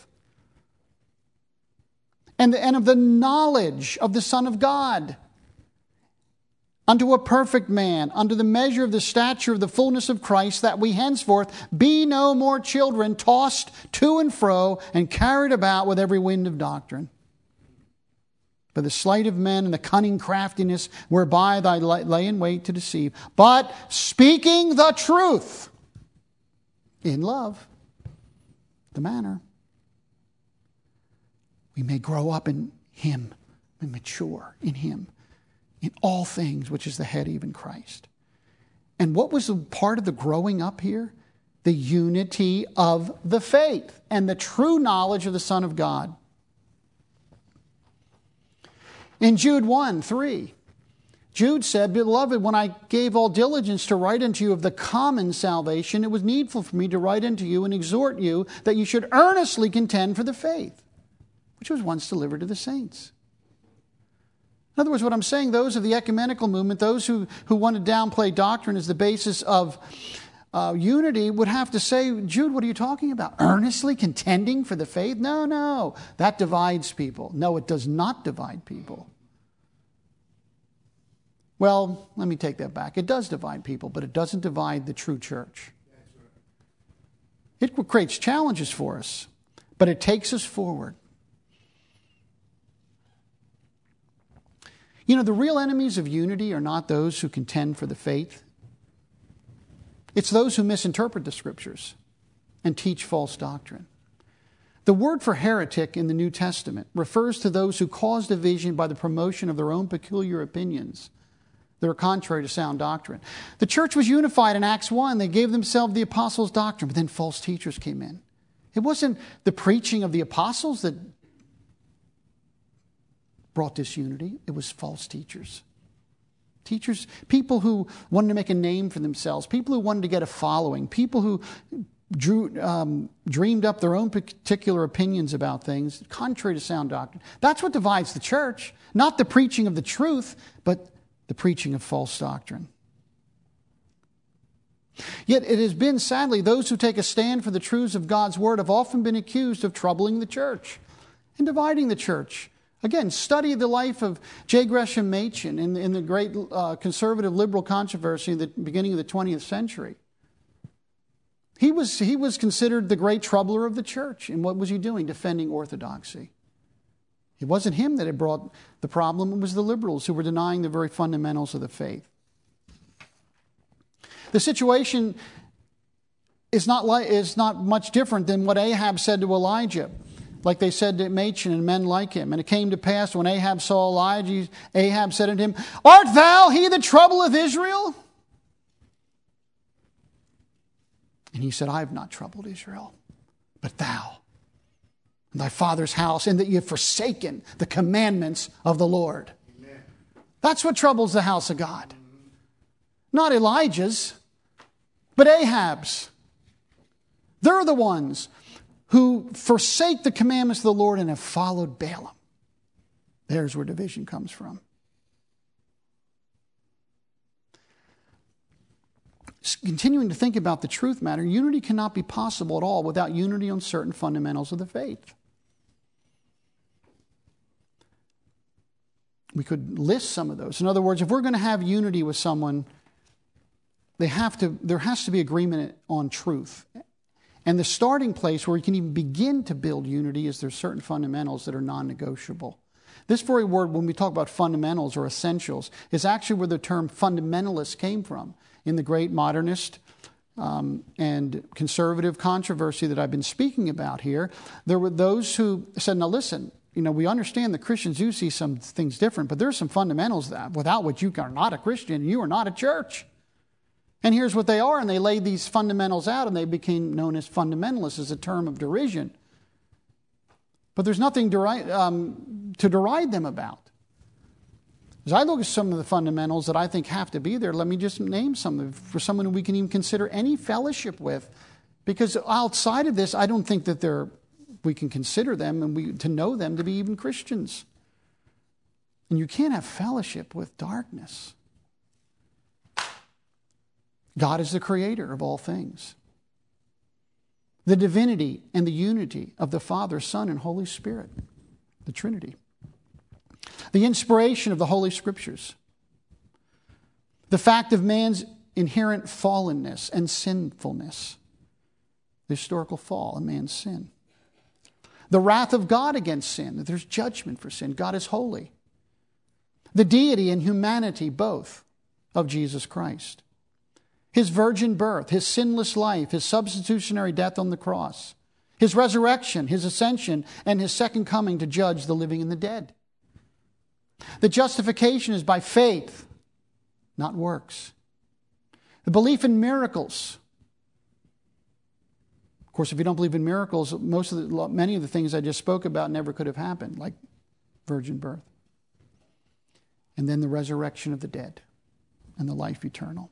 And of the knowledge of the Son of God, unto a perfect man, unto the measure of the stature of the fullness of Christ, that we henceforth be no more children, tossed to and fro and carried about with every wind of doctrine, by the sleight of men and the cunning craftiness whereby they lay in wait to deceive, but speaking the truth in love, the manner, we may grow up in Him and mature in Him in all things, which is the head, even Christ. And what was the part of the growing up here? The unity of the faith and the true knowledge of the Son of God. In Jude 1:3, Jude said, "Beloved, when I gave all diligence to write unto you of the common salvation, it was needful for me to write unto you and exhort you that you should earnestly contend for the faith, which was once delivered to the saints." In other words, what I'm saying, those of the ecumenical movement, those who want to downplay doctrine as the basis of unity would have to say, Jude, what are you talking about? Earnestly contending for the faith? No, that divides people. No, it does not divide people. Well, let me take that back. It does divide people, but it doesn't divide the true church. It creates challenges for us, but it takes us forward. You know, the real enemies of unity are not those who contend for the faith. It's those who misinterpret the Scriptures and teach false doctrine. The word for heretic in the New Testament refers to those who cause division by the promotion of their own peculiar opinions that are contrary to sound doctrine. The church was unified in Acts 1. They gave themselves the apostles' doctrine, but then false teachers came in. It wasn't the preaching of the apostles that brought disunity? It was false teachers. Teachers, people who wanted to make a name for themselves, people who wanted to get a following, people who dreamed up their own particular opinions about things, contrary to sound doctrine. That's what divides the church, not the preaching of the truth, but the preaching of false doctrine. Yet it has been, sadly, those who take a stand for the truths of God's Word have often been accused of troubling the church and dividing the church. Again, study the life of J. Gresham Machen in the great conservative liberal controversy in the beginning of the 20th century. He was considered the great troubler of the church. And what was he doing? Defending orthodoxy. It wasn't him that had brought the problem. It was the liberals who were denying the very fundamentals of the faith. The situation is not much different than what Ahab said to Elijah, like they said to Machen and men like him. And it came to pass when Ahab saw Elijah, Ahab said unto him, Art thou he that troubleth Israel? And he said, I have not troubled Israel, but thou, and thy father's house, and that ye have forsaken the commandments of the Lord. Amen. That's what troubles the house of God. Not Elijah's, but Ahab's. They're the ones who forsake the commandments of the Lord and have followed Balaam. There's where division comes from. Continuing to think about the truth matter, unity cannot be possible at all without unity on certain fundamentals of the faith. We could list some of those. In other words, if we're going to have unity with someone, there has to be agreement on truth. And the starting place where we can even begin to build unity is there's certain fundamentals that are non-negotiable. This very word, when we talk about fundamentals or essentials, is actually where the term fundamentalist came from. In the great modernist and conservative controversy that I've been speaking about here, there were those who said, now listen, we understand the Christians do see some things different, but there's some fundamentals that without which you are not a Christian, you are not a church. And here's what they are, and they laid these fundamentals out, and they became known as fundamentalists as a term of derision. But there's nothing to deride them about. As I look at some of the fundamentals that I think have to be there, let me just name some for someone who we can even consider any fellowship with. Because outside of this, I don't think that we can consider them and to know them to be even Christians. And you can't have fellowship with darkness. God is the creator of all things. The divinity and the unity of the Father, Son, and Holy Spirit, the Trinity. The inspiration of the Holy Scriptures. The fact of man's inherent fallenness and sinfulness. The historical fall and man's sin. The wrath of God against sin, that there's judgment for sin. God is holy. The deity and humanity, both, of Jesus Christ. His virgin birth, his sinless life, his substitutionary death on the cross, his resurrection, his ascension, and his second coming to judge the living and the dead. The justification is by faith, not works. The belief in miracles. Of course, if you don't believe in miracles, many of the things I just spoke about never could have happened, like virgin birth. And then the resurrection of the dead and the life eternal.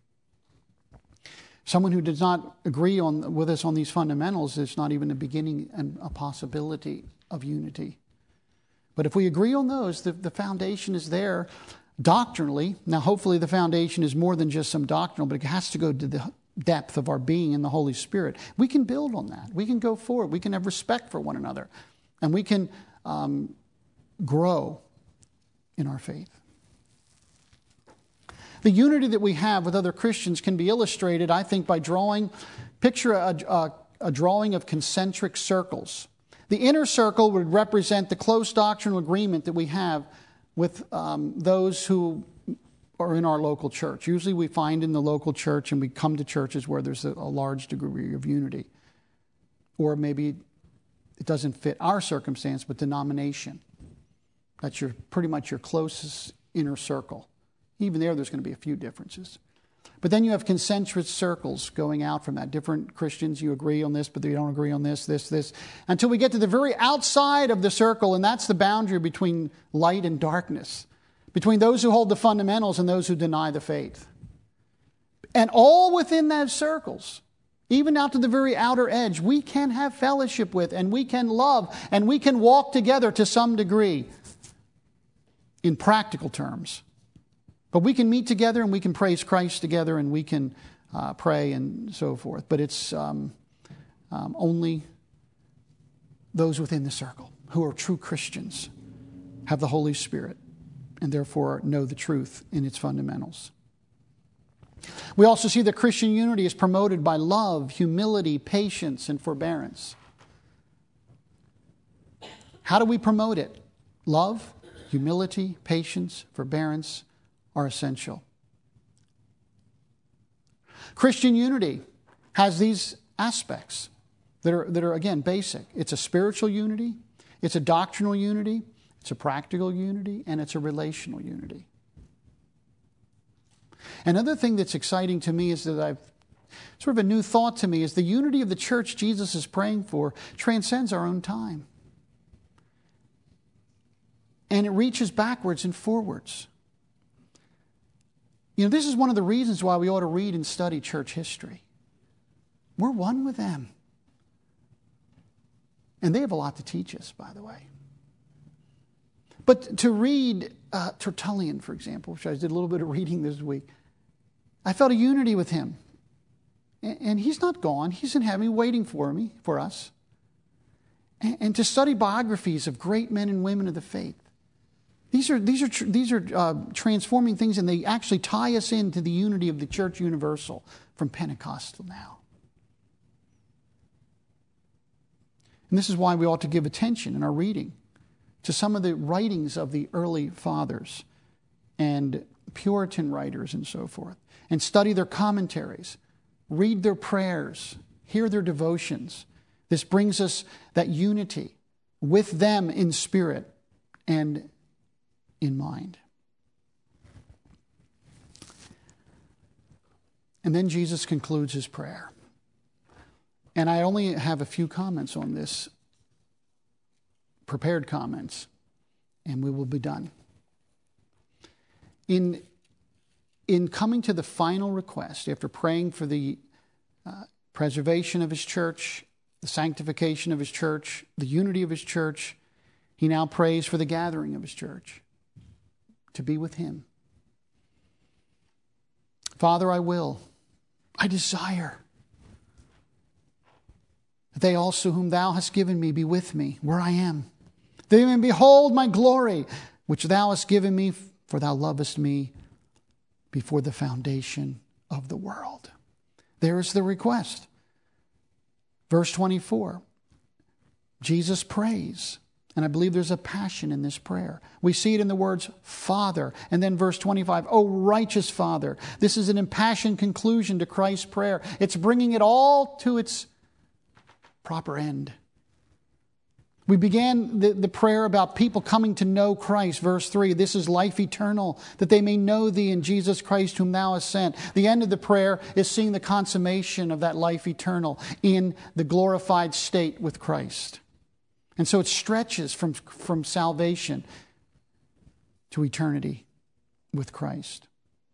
Someone who does not agree with us on these fundamentals is not even a beginning and a possibility of unity. But if we agree on those, the foundation is there doctrinally. Now, hopefully the foundation is more than just some doctrinal, but it has to go to the depth of our being in the Holy Spirit. We can build on that. We can go forward. We can have respect for one another. And we can grow in our faith. The unity that we have with other Christians can be illustrated, I think, by picture a drawing of concentric circles. The inner circle would represent the close doctrinal agreement that we have with those who are in our local church. Usually we find in the local church, and we come to churches where there's a large degree of unity. Or maybe it doesn't fit our circumstance, but denomination. That's pretty much your closest inner circle. Even there's going to be a few differences. But then you have concentric circles going out from that. Different Christians, you agree on this, but you don't agree on this, until we get to the very outside of the circle, and that's the boundary between light and darkness, between those who hold the fundamentals and those who deny the faith. And all within those circles, even out to the very outer edge, we can have fellowship with, and we can love, and we can walk together to some degree in practical terms. But we can meet together and we can praise Christ together and we can pray and so forth. But it's only those within the circle who are true Christians have the Holy Spirit and therefore know the truth in its fundamentals. We also see that Christian unity is promoted by love, humility, patience, and forbearance. How do we promote it? Love, humility, patience, forbearance are essential. Christian unity has these aspects that are again basic. It's a spiritual unity, it's a doctrinal unity, it's a practical unity, and it's a relational unity. Another thing that's exciting to me is that I've sort of a new thought to me is the unity of the church Jesus is praying for transcends our own time. And it reaches backwards and forwards. You know, this is one of the reasons why we ought to read and study church history. We're one with them. And they have a lot to teach us, by the way. But to read Tertullian, for example, which I did a little bit of reading this week, I felt a unity with him. And he's not gone. He's in heaven waiting for us. And to study biographies of great men and women of the faith. These are transforming things, and they actually tie us into the unity of the Church Universal from Pentecost till now. And this is why we ought to give attention in our reading to some of the writings of the early fathers and Puritan writers and so forth, and study their commentaries, read their prayers, hear their devotions. This brings us that unity with them in spirit and in mind. And then Jesus concludes his prayer. And I only have a few comments on this, prepared comments, and we will be done. In coming to the final request, after praying for the preservation of his church, the sanctification of his church, the unity of his church, he now prays for the gathering of his church to be with him. Father, I desire that they also whom thou hast given me be with me where I am, that they may behold my glory, which thou hast given me, for thou lovest me before the foundation of the world. There is the request. Verse 24, Jesus prays. And I believe there's a passion in this prayer. We see it in the words, Father. And then verse 25, O righteous Father. This is an impassioned conclusion to Christ's prayer. It's bringing it all to its proper end. We began the prayer about people coming to know Christ. Verse 3, this is life eternal, that they may know thee in Jesus Christ whom thou hast sent. The end of the prayer is seeing the consummation of that life eternal in the glorified state with Christ. And so it stretches from salvation to eternity with Christ.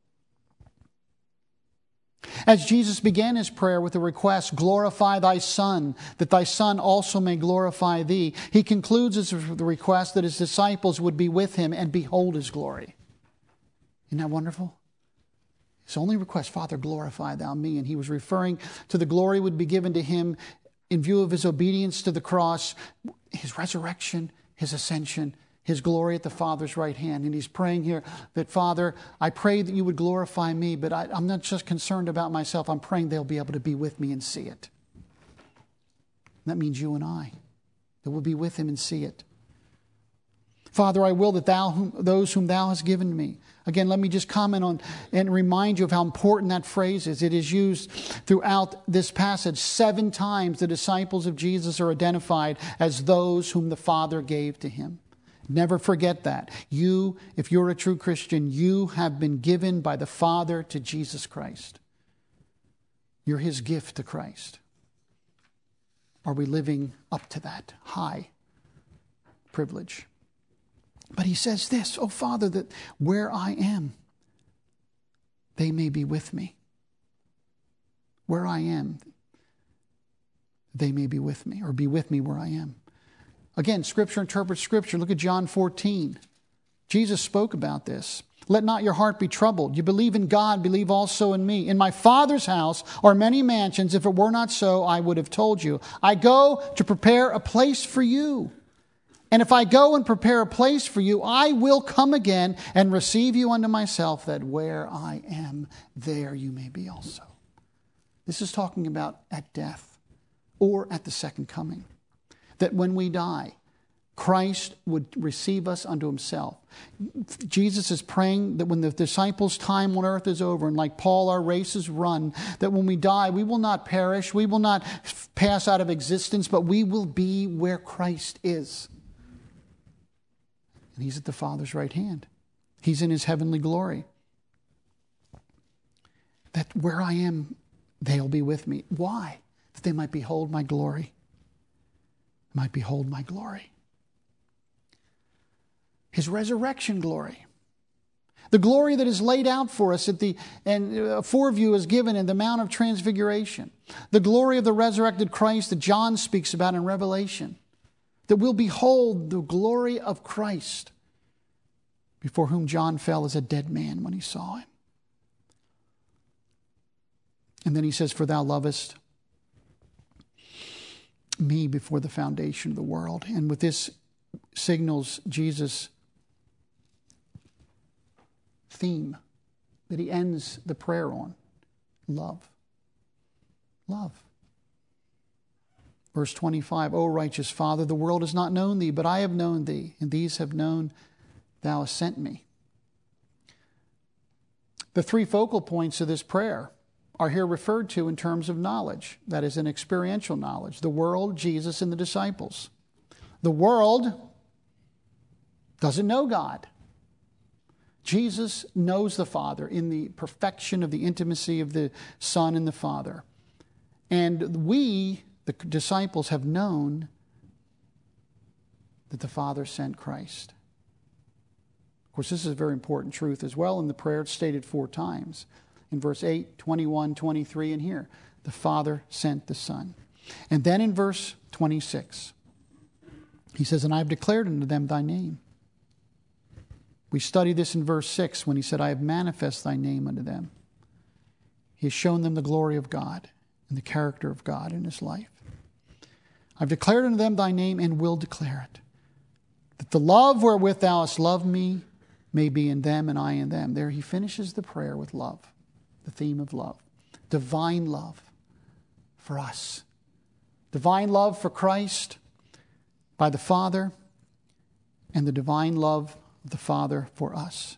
As Jesus began his prayer with the request, glorify thy Son, that thy Son also may glorify thee, he concludes with the request that his disciples would be with him and behold his glory. Isn't that wonderful? His only request, Father, glorify thou me. And he was referring to the glory would be given to him in view of his obedience to the cross, his resurrection, his ascension, his glory at the Father's right hand. And he's praying here that, Father, I pray that you would glorify me, but I'm not just concerned about myself. I'm praying they'll be able to be with me and see it. That means you and I, that we'll be with him and see it. Father, I will that those whom thou hast given me. Again, let me just comment on and remind you of how important that phrase is. It is used throughout this passage. 7 times the disciples of Jesus are identified as those whom the Father gave to him. Never forget that. You, if you're a true Christian, you have been given by the Father to Jesus Christ. You're his gift to Christ. Are we living up to that high privilege? But he says this, "Oh, Father, that where I am, they may be with me." Where I am, they may be with me, or be with me where I am. Again, Scripture interprets Scripture. Look at John 14. Jesus spoke about this. "Let not your heart be troubled. You believe in God, believe also in me. In my Father's house are many mansions. If it were not so, I would have told you. I go to prepare a place for you. And if I go and prepare a place for you, I will come again and receive you unto myself, that where I am, there you may be also." This is talking about at death or at the second coming. That when we die, Christ would receive us unto himself. Jesus is praying that when the disciples' time on earth is over, and like Paul, our race is run, that when we die, we will not perish, we will not pass out of existence, but we will be where Christ is. And he's at the Father's right hand. He's in his heavenly glory. That where I am, they'll be with me. Why? That they might behold my glory. Might behold my glory. His resurrection glory. The glory that is laid out for us and a foreview is given in the Mount of Transfiguration. The glory of the resurrected Christ that John speaks about in Revelation. That we'll behold the glory of Christ, before whom John fell as a dead man when he saw him. And then he says, "For thou lovest me before the foundation of the world." And with this signals Jesus' theme that he ends the prayer on. Love. Love. Verse 25, "O righteous Father, the world has not known thee, but I have known thee, and these have known thou hast sent me." The three focal points of this prayer are here referred to in terms of knowledge. That is an experiential knowledge. The world, Jesus, and the disciples. The world doesn't know God. Jesus knows the Father in the perfection of the intimacy of the Son and the Father. And we, the disciples, have known that the Father sent Christ. Of course, this is a very important truth as well in the prayer. It's stated 4 times. In verse 8, 21, 23, and here. The Father sent the Son. And then in verse 26, he says, "And I have declared unto them thy name." We studied this in verse 6 when he said, "I have manifest thy name unto them." He has shown them the glory of God and the character of God in his life. "I've declared unto them thy name and will declare it, that the love wherewith thou hast loved me may be in them and I in them." There he finishes the prayer with love. The theme of love. Divine love for us. Divine love for Christ by the Father, and the divine love of the Father for us.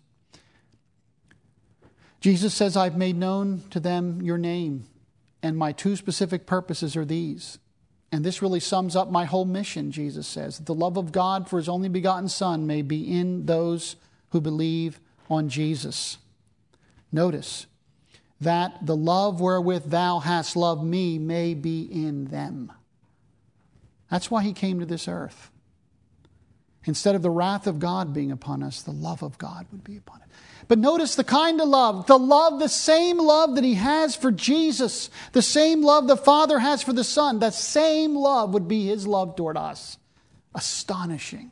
Jesus says, "I've made known to them your name, and my 2 specific purposes are these." And this really sums up my whole mission, Jesus says. "The love of God for his only begotten Son may be in those who believe on Jesus." Notice, "that the love wherewith thou hast loved me may be in them." That's why he came to this earth. Instead of the wrath of God being upon us, the love of God would be upon it. But notice the kind of love, the same love that he has for Jesus, the same love the Father has for the Son, that same love would be his love toward us. Astonishing.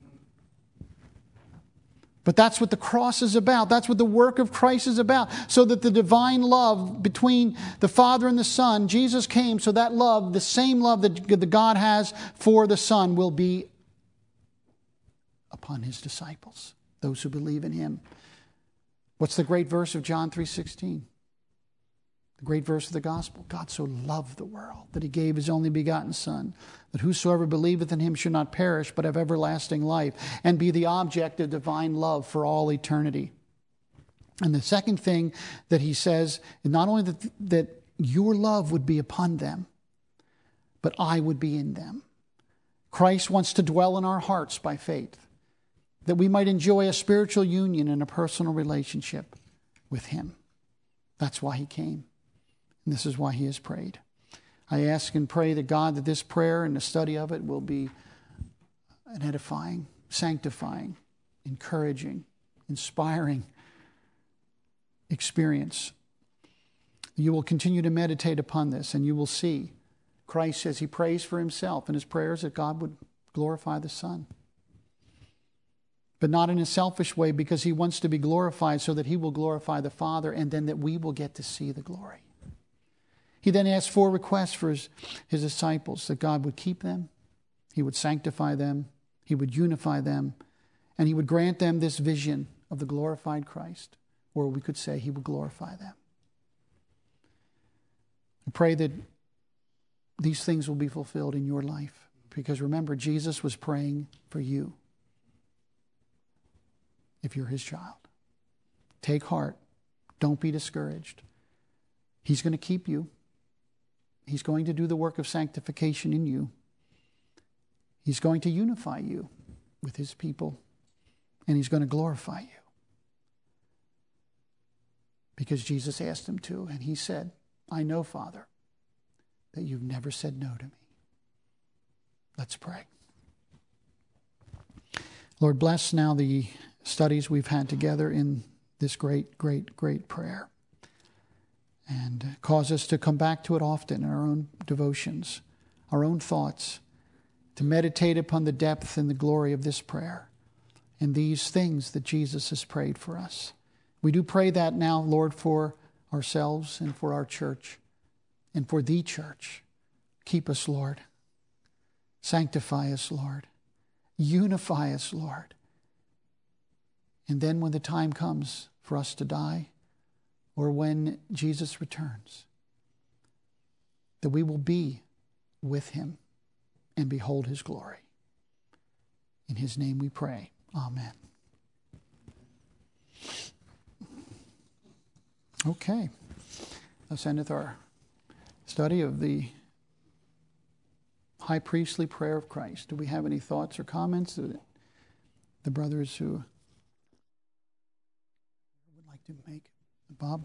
But that's what the cross is about. That's what the work of Christ is about. So that the divine love between the Father and the Son, Jesus came so that love, the same love that God has for the Son, will be upon his disciples, those who believe in him. What's the great verse of John 3:16? The great verse of the gospel. God so loved the world that he gave his only begotten Son, that whosoever believeth in him should not perish, but have everlasting life, and be the object of divine love for all eternity. And the second thing that he says, not only that your love would be upon them, but I would be in them. Christ wants to dwell in our hearts by faith. that we might enjoy a spiritual union and a personal relationship with him. That's why he came. And this is why he has prayed. I ask and pray to God that this prayer and the study of it will be an edifying, sanctifying, encouraging, inspiring experience. You will continue to meditate upon this, and you will see Christ, as he prays for himself in his prayers, that God would glorify the Son. But not in a selfish way, because he wants to be glorified so that he will glorify the Father, and then that we will get to see the glory. He then asked 4 requests for his disciples, that God would keep them, he would sanctify them, he would unify them, and he would grant them this vision of the glorified Christ, or we could say he would glorify them. I pray that these things will be fulfilled in your life, because remember, Jesus was praying for you if you're his child. Take heart. Don't be discouraged. He's going to keep you. He's going to do the work of sanctification in you. He's going to unify you with his people, and he's going to glorify you. Because Jesus asked him to, and he said, I know, Father, that you've never said no to me. Let's pray. Lord, bless now the studies we've had together in this great, great, great prayer. And cause us to come back to it often in our own devotions, our own thoughts, to meditate upon the depth and the glory of this prayer and these things that Jesus has prayed for us. We do pray that now, Lord, for ourselves and for our church and for the church. Keep us, Lord. Sanctify us, Lord. Unify us, Lord. And then when the time comes for us to die, or when Jesus returns, that we will be with him and behold his glory. In his name we pray. Amen. Okay. Thus endeth our study of the high priestly prayer of Christ. Do we have any thoughts or comments that the brothers who would like to make? Bob?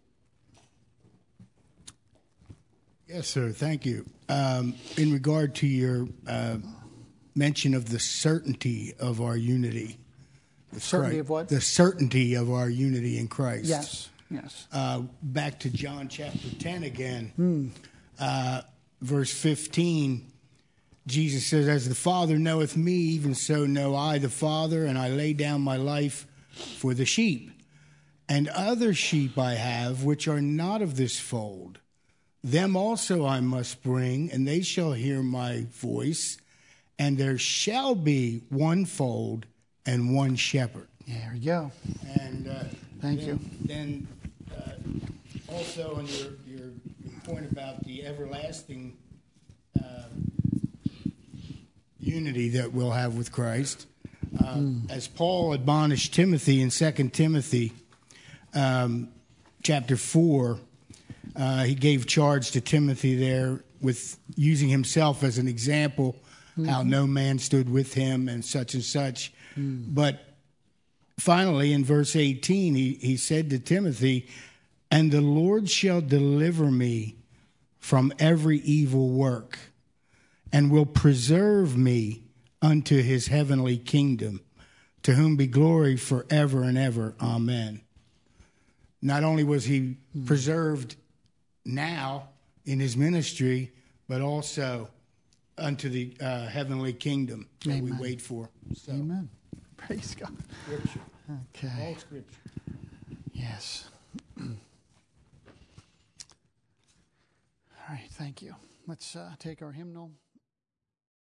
Yes, sir. Thank you. In regard to your mention of the certainty of our unity. Certainty of what? The certainty of our unity in Christ. Yes, yes. Back to John chapter 10 again. Verse 15, Jesus says, as the Father knoweth me, even so know I the Father, and I lay down my life for the sheep. And other sheep I have, which are not of this fold. Them also I must bring, and they shall hear my voice, and there shall be one fold and one shepherd. There you go. And Thank you. Then also on your point about the everlasting unity that we'll have with Christ, as Paul admonished Timothy in 2 Timothy chapter 4, he gave charge to Timothy there with using himself as an example, how no man stood with him and such. But finally, in verse 18, he said to Timothy, and the Lord shall deliver me from every evil work, and will preserve me unto his heavenly kingdom, to whom be glory forever and ever. Amen. Not only was he preserved now in his ministry, but also unto the heavenly kingdom that we wait for. So, Amen. Praise God. Scripture. Okay. All Scripture. Yes. All right, thank you. Let's take our hymnal.